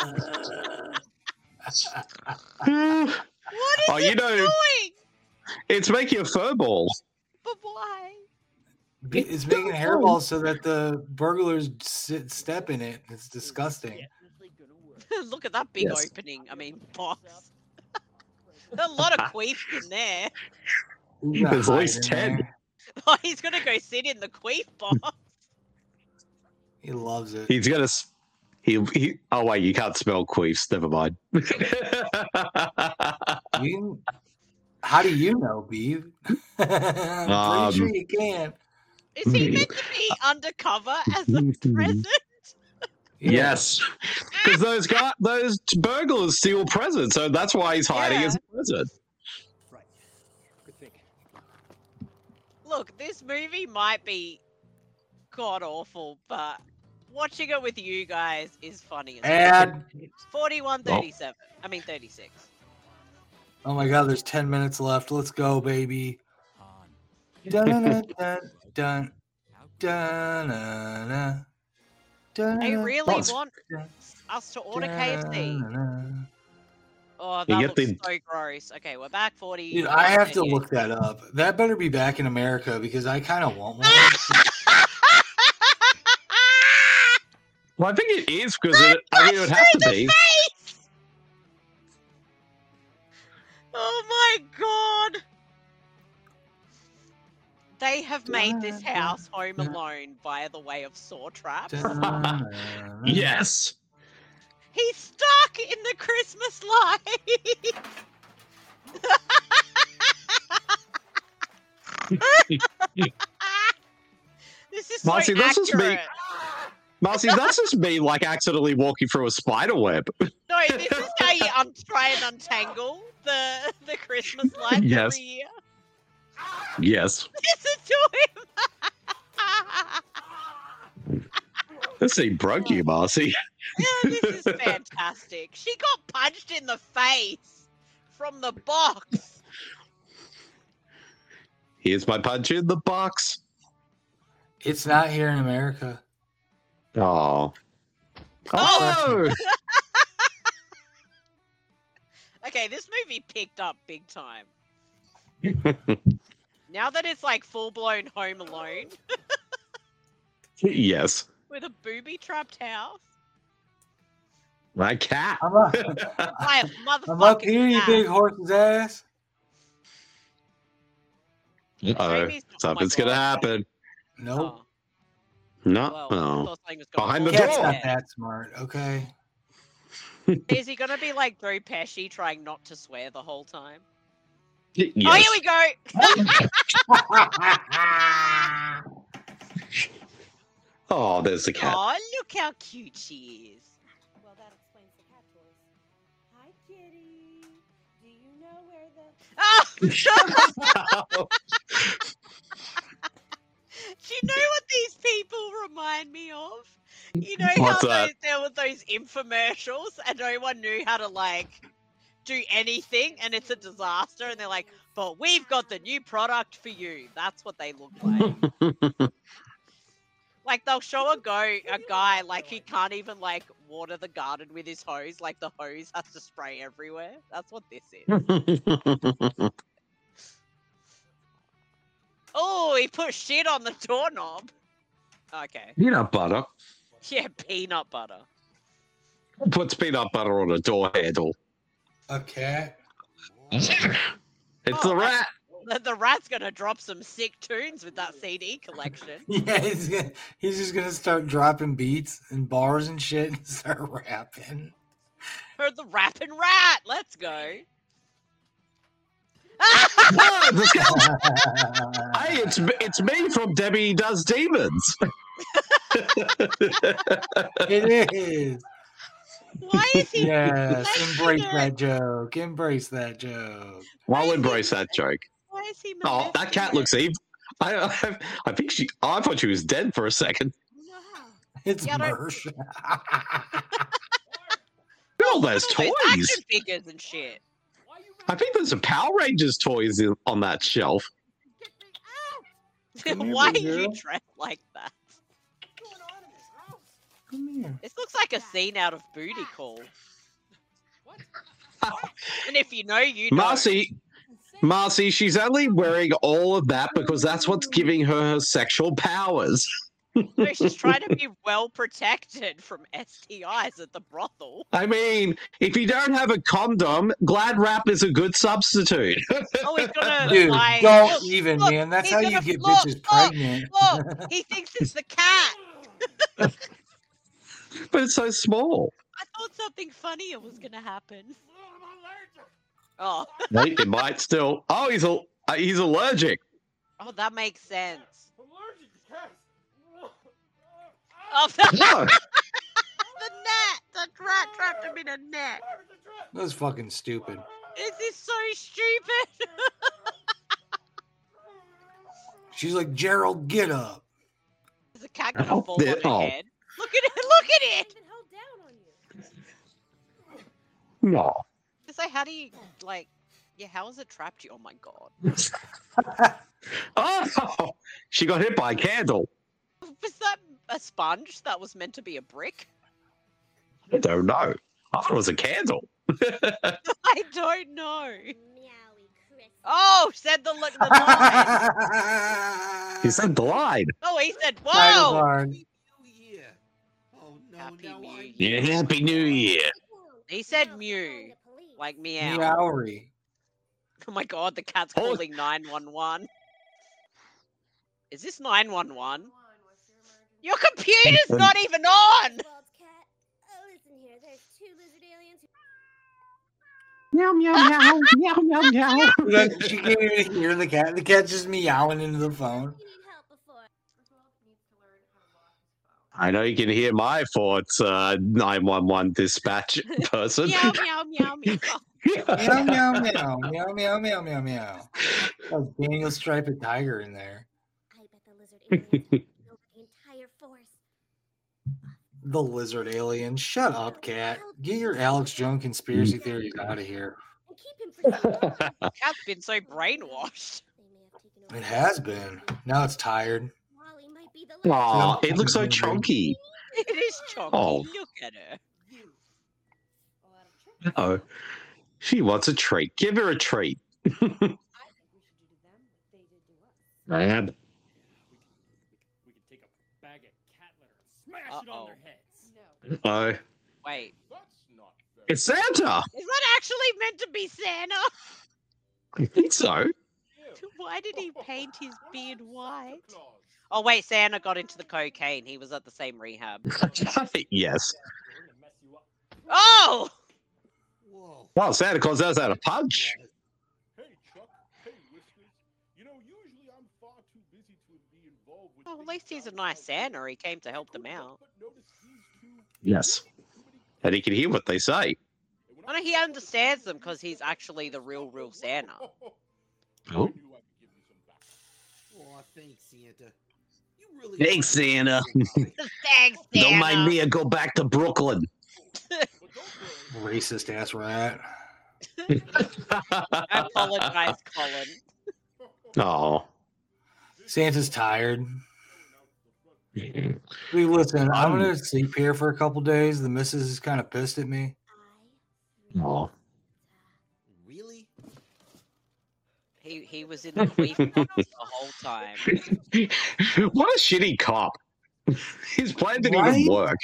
hands. What is Oh, it you know, doing? it's making a fur ball. But why? It's making hairballs so that the burglars sit, step in it. It's disgusting. Look at that big Yes. opening. I mean, box. There's a lot of queef in there. Who's got There's at hide least in ten. there? Oh, he's gonna go sit in the queef box. He loves it. He's gonna. s- He, he. Oh wait, you can't smell queefs. Never mind. You, how do you know, Beeve? I'm Um, pretty sure you can. Is he meant to be undercover as a present? Yes, because those guys, those burglars steal presents, so that's why he's hiding as a present. Look, this movie might be god awful, but watching it with you guys is funny as Ad. forty-one thirty-seven. I mean thirty-six. Oh my god, there's ten minutes left. Let's go, baby. Dun dun dun dun dun dun. They really want us to order K F C. Oh, You that get looks the- so gross. Okay, we're back forty. Dude, I have to look that up. That better be back in America because I kind of want one. Well, I think it is because it, I mean, it would have to be. Oh my god! They have made this house Home Alone via the way of saw traps. Yes. He's stuck in the Christmas light. This is so Marcy, that's just me. accurate. Marcy, that's just me, like accidentally walking through a spider web. No, this is how you un- try and untangle the the Christmas lights Yes. every year. Yes. Listen to him. This thing broke you, Marcy. Yeah, this is fantastic. She got punched in the face from the box. Here's my punch in the box. It's not here in America. Oh. Oh! Okay, this movie picked up big time. Now that it's like full-blown Home Alone. Yes. With a booby-trapped house. My cat. I'm up, My motherfucking I'm up here, you cat. big horse's ass. Uh-oh. Jamie's- oh my Something's gonna God. happen. Nope. No. Well, Oh. I thought something was going Behind the on. Cat's door. not that smart, okay? Is he gonna be like Joe Pesci trying not to swear the whole time? Yes. Oh, here we go! Oh, there's the cat. Oh, look how cute she is. Well, that explains the cat toys. Hi, kitty. Do you know where the... Oh! Do you know what these people remind me of? You know What's how that? those, there were those infomercials and no one knew how to like do anything and it's a disaster and they're like, but we've got the new product for you. That's what they look like. Like they'll show a go a guy like he can't even like water the garden with his hose, like the hose has to spray everywhere. That's what this is. Oh, he put shit on the doorknob. Okay. Peanut butter. Yeah, peanut butter. Puts peanut butter on a door handle. A cat? It's Oh, the rat. The, the rat's gonna drop some sick tunes with that C D collection. Yeah, he's, gonna, he's just gonna start dropping beats and bars and shit and start rapping. Heard the rapping rat. Let's go. Whoa, this guy- hey, it's it's me from Debbie Does Demons. It is. Why is he? Yes, embrace it? that joke. Embrace that joke. I'll embrace that joke. Why is he? Oh, that cat looks evil. I, I, I think she. Oh, I thought she was dead for a second. It's Yeah, I don't- Mersh. Look at all those Look at all those toys. action figures and shit. I think there's some Power Rangers toys in, on that shelf. Come here, Why are big you girl. dressed like that? Come here. This looks like a scene out of Booty Call. And if you know, you know. Marcy, Marcy, she's only wearing all of that because that's what's giving her her sexual powers. No, she's trying to be well protected from S T Is at the brothel. I mean, if you don't have a condom, Glad Wrap is a good substitute. Oh, he's gonna Dude, like, don't look, even, look, man. That's he's how you gonna- get look, bitches look, pregnant. Look, he thinks it's the cat. But it's so small. I thought something funnier was gonna happen. Oh, Wait, it might still. Oh, he's al- uh, he's allergic. oh, that makes sense. Oh, the, No. the net! The rat trapped him in a net. That was fucking stupid. This is so stupid. She's like, Gerald, get up. Is the cat gonna Oh, fall on her oh. head? Look at it! Look at it! No. It's like, how do you like? Yeah, how is it trapped you? Oh my god! Oh, she got hit by a candle. Was that a sponge that was meant to be a brick? I don't know. I thought it was a candle. I don't know. Oh, said the look. The line. He said glide. Oh, he said, Title "Whoa!" card. Oh no, Happy now New I Yeah, Happy New Year. He said mew, like meow. Meowery. Oh my god, the cat's Oh. calling nine one one. Is this nine one one? Your computer's not even on! Meow meow meow meow meow meow. Look, she can't even hear the cat. The cat's just meowing into the phone. I know you can hear my thoughts, uh, nine one one dispatch person. Meow, meow, meow, meow. Meow, meow, meow, meow, meow, meow, meow, meow. That was Daniel Striped Tiger in there. The lizard alien. Shut up, cat. Get your Alex Jones conspiracy theories out of here. Cat's been so brainwashed. It has been. Now it's tired. Aw, it looks so chunky. It is chunky. Oh. Look at her. Oh, she wants a treat. Give her a treat. Man. We could take a bag of cat litter and smash it on their heads. Oh, Wait. it's Santa. Is that actually meant to be Santa? I think so. Why did he paint his beard white? Oh, wait, Santa got into the cocaine. He was at the same rehab. Yes. Oh! Well, Santa Claus does have a punch. Well, at least he's a nice Santa. He came to help them out. Yes. And he can hear what they say. I know he understands them because he's actually the real, real Santa. Oh. Oh, thanks, Santa. You really Thanks, Santa. Thanks, Santa. Don't mind me, I go back to Brooklyn. Racist ass rat. I apologize, Colin. Oh. Santa's tired. Hey, listen, I'm gonna sleep here for a couple days. The missus is kind of pissed at me. Oh. Really? He he was in the queef box the whole time. What a shitty cop. His plan didn't Right? even work.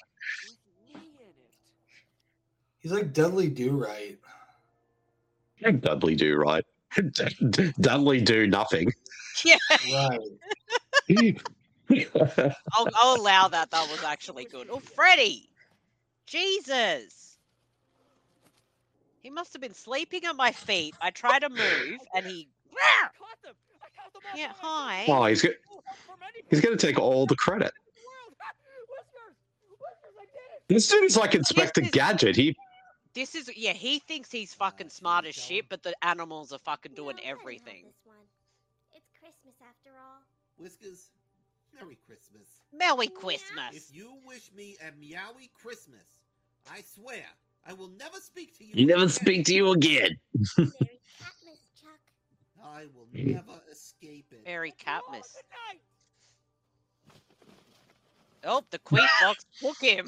He's like Dudley Do-Right. Dudley do right. Dudley do nothing. Yeah. Right. I'll, I'll allow that. That was actually good. Oh, Freddy! Jesus! He must have been sleeping at my feet. I tried to move, and he... Yeah, hi. Oh, he's go- he's going to take all the credit. This dude is like Inspector Gadget. He This is... Yeah, he thinks he's fucking smart as shit, but the animals are fucking doing everything. It's Christmas after all. Whiskers, Merry Christmas. Merry Christmas. If you wish me a meowy Christmas, I swear I will never speak to you. you never again. speak to you again. Merry Catmas, Chuck. I will never escape it. Merry Catmas. Oh, the queef box took him.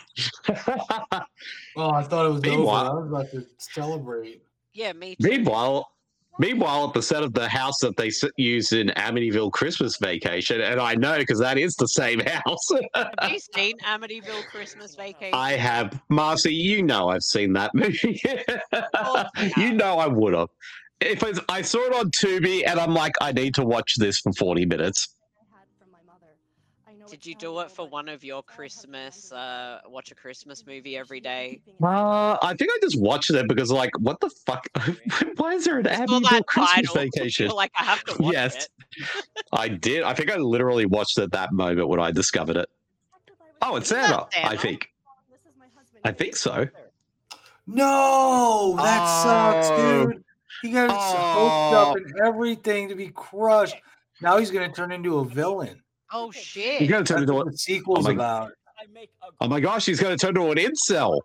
Oh, I thought it was Meanwhile- over. I was about to celebrate. Yeah, me too. Meanwhile, meanwhile, at the set of the house that they s- used in Amityville Christmas Vacation, and I know because that is the same house. Have you seen Amityville Christmas Vacation? I have, Marcy. You know I've seen that movie. You know I would have. If I, I saw it on Tubi, and I'm like, I need to watch this for forty minutes. Did you do it for one of your Christmas, uh, watch a Christmas movie every day? Uh, I think I just watched it because, like, what the fuck? Why is there an Saw Amityville that Christmas title, Vacation? You're like, I have to watch Yes, it. I did. I think I literally watched it that moment when I discovered it. Oh, it's Santa, Santa? I think. I think so. No, that sucks, Oh. dude. He got Oh. hoped up and everything to be crushed. Now he's gonna turn into a villain. Oh shit! He's going to turn That's into what a... the sequel's oh my, about. Oh my gosh, he's going to turn into an incel.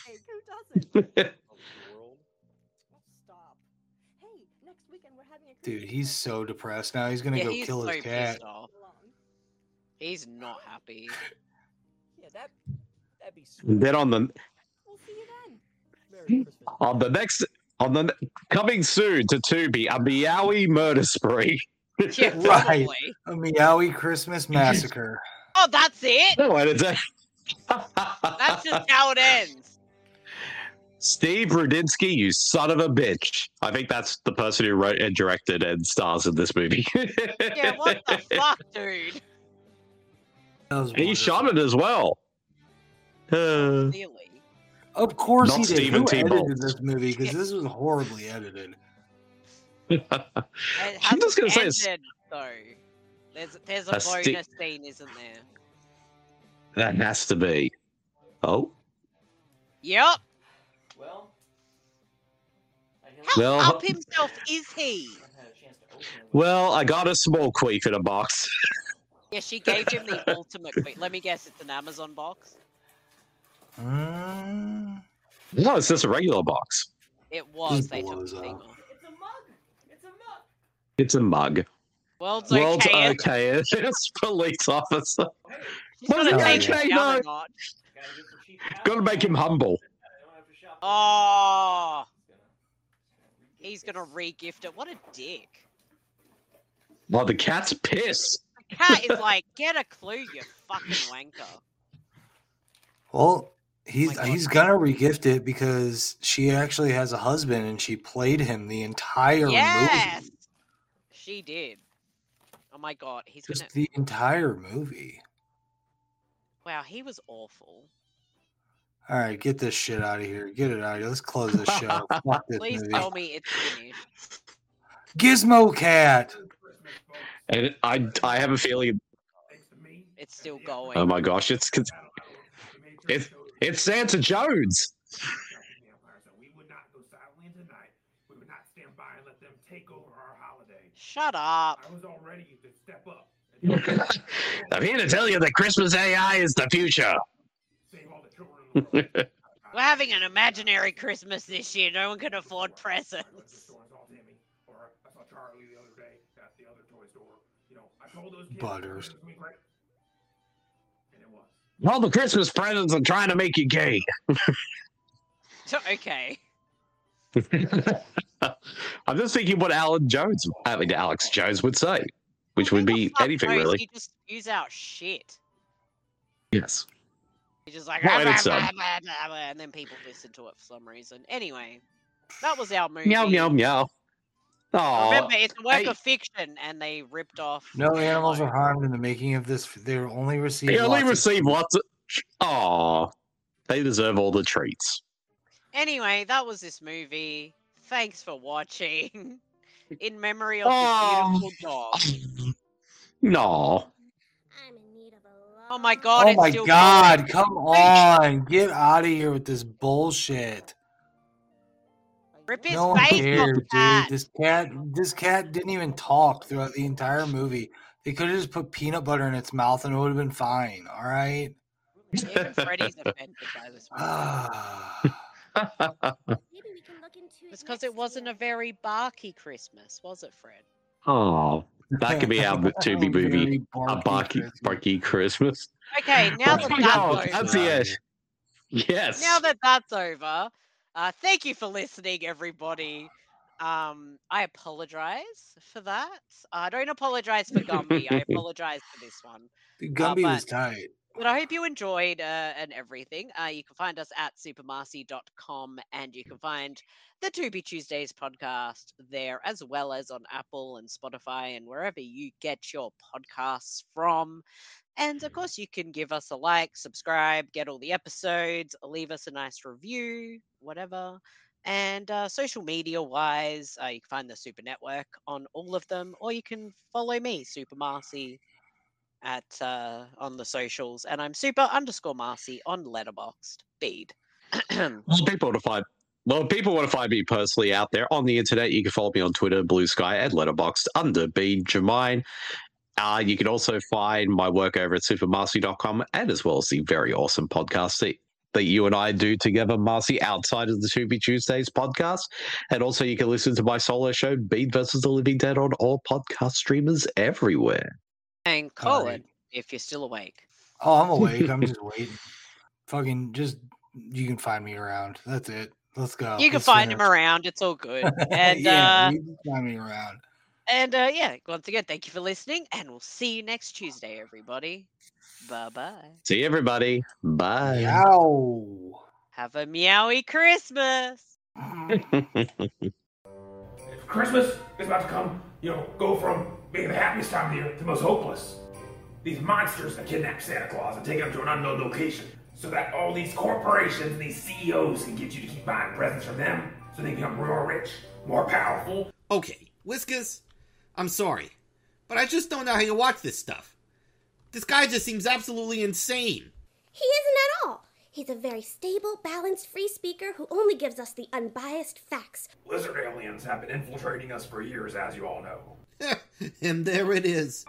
Dude, he's so depressed now. He's gonna Yeah, go he's kill so his cat. pissed off. He's not happy. Yeah, that that'd be sweet. Then on the on the next on the coming soon to Tubi, a Meowie murder spree. Yeah, Right. probably. A Meowie Christmas massacre. Oh, that's it. No, and it's a That's just how it ends. Steve Rudinsky, you son of a bitch. I think that's the person who wrote and directed and stars in this movie. Yeah, what the fuck, dude? That was And he wonderful. shot it as well. Uh, Really? Of course Not he did. Stephen Who T. edited Bolts. this movie? Because this was horribly edited. It I'm hasn't just gonna say it's- ended, though. There's there's a A sti- bonus scene, isn't there? that has to be. Oh, Yep. Well, How Well- up himself is he? well, I got a small queef in a box. Yeah, she gave him the ultimate. Wait, let me guess, it's an Amazon box. Mm, No, it's just a regular box. It was. He They took blows the thing up. off. it's a mug. It's a mug. It's a mug. World's, World's okay. okay. It's police officer. He's What gonna is take okay, it down though? a notch. Got to make him humble. Oh, he's gonna re-gift it. What a dick. Well, the cat's pissed. The cat is like, get a clue, you fucking wanker. Well, he's he's gonna regift it because she actually has a husband and she played him the entire Yes, movie. she did. Oh my god, he's Just gonna. the entire movie. Wow, he was awful. All right, get this shit out of here. Get it out of here. Let's close this show. Fuck this Please movie. tell me it's finished. Gizmo Cat. And I, I have a feeling. It's still going. Oh my gosh, it's it's it's Santa Jones. We would not go silently tonight. We would not stand by and let them take over our holiday. Shut up. I was all ready to step up. I'm here to tell you that Christmas A I is the future. We're having an imaginary Christmas this year. No one can afford presents. Or I saw Charlie the other day at the other toy store. You know, I told those kids Butters. it was gonna be great. And it was. All the Christmas presents are trying to make you gay. Okay. I'm just thinking what Alan Jones, I mean Alex Jones would say, which would be Fuck anything knows, really. You just use out shit. Yes. He's just like, Right, "Ah, it's, blah, um, blah, blah, blah," and then people listen to it for some reason. Anyway, that was our movie. Meow meow meow. Oh, Remember, it's a work hey, of fiction, and they ripped off. No animals are harmed in the making of this. They only receive. they only lots of- receive lots of. Oh, they deserve all the treats. Anyway, that was this movie. Thanks for watching. In memory of Oh. this beautiful dog. No. Oh my god! Oh it's my still god! going. Come on, get out of here with this bullshit. Rip his No one face cares, off, dude. cat. This cat, this cat didn't even talk throughout the entire movie. They could have just put peanut butter in its mouth and it would have been fine. All right. Even Freddy's offended by this movie. It's because it wasn't a very barky Christmas, was it, Fred? Oh, that could be our Tubi movie. Very A barky, barky Christmas. Okay, now that that's Oh, over. that's it. Yes. Now that that's over, uh, thank you for listening, everybody. Um, I apologize for that. I don't apologize for Gumby. I apologize for this one. Gumby Uh, was but- tight. But I hope you enjoyed uh, and everything. Uh, you can find us at supermarcy dot com and you can find the To Be Tuesdays podcast there, as well as on Apple and Spotify and wherever you get your podcasts from. And of course, you can give us a like, subscribe, get all the episodes, leave us a nice review, whatever. And uh, social media wise, uh, you can find the Super Network on all of them, or you can follow me, Super Marcy, at uh, on the socials, and I'm super underscore Marcy on Letterboxd. Bead. Well, people want to find. Well, if people want to find me personally out there on the internet, you can follow me on Twitter, Blue Sky, and Letterboxd under Bead Jermaine. Uh, you can also find my work over at super marcy dot com, and as well as the very awesome podcast that, that you and I do together, Marcy, outside of the To Be Tuesdays podcast. And also, you can listen to my solo show, Bead versus the Living Dead, on all podcast streamers everywhere. And Colin, if you're still awake. Oh, I'm awake. I'm just waiting. Fucking just, you can find me around. That's it. Let's go. You can Let's find finish. him around. It's all good. And yeah, uh, you can find me around. and uh, yeah, once again, thank you for listening, and we'll see you next Tuesday, everybody. Bye bye. See everybody. Bye. Ow. Have a meowy Christmas. Christmas is about to come, you know, go from being the happiest time of the year to the most hopeless. These monsters that kidnap Santa Claus and take him to an unknown location so that all these corporations and these C E Os can get you to keep buying presents from them so they become real rich, more powerful. Okay, Whiskas, I'm sorry, but I just don't know how you watch this stuff. This guy just seems absolutely insane. He isn't at all. He's a very stable, balanced, free speaker who only gives us the unbiased facts. Lizard aliens have been infiltrating us for years, as you all know. And there it is.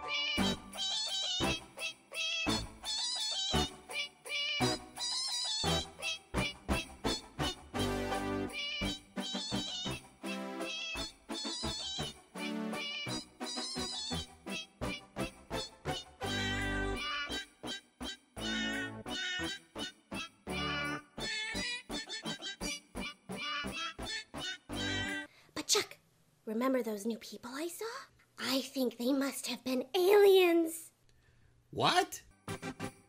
Chuck, remember those new people I saw? I think they must have been aliens. What?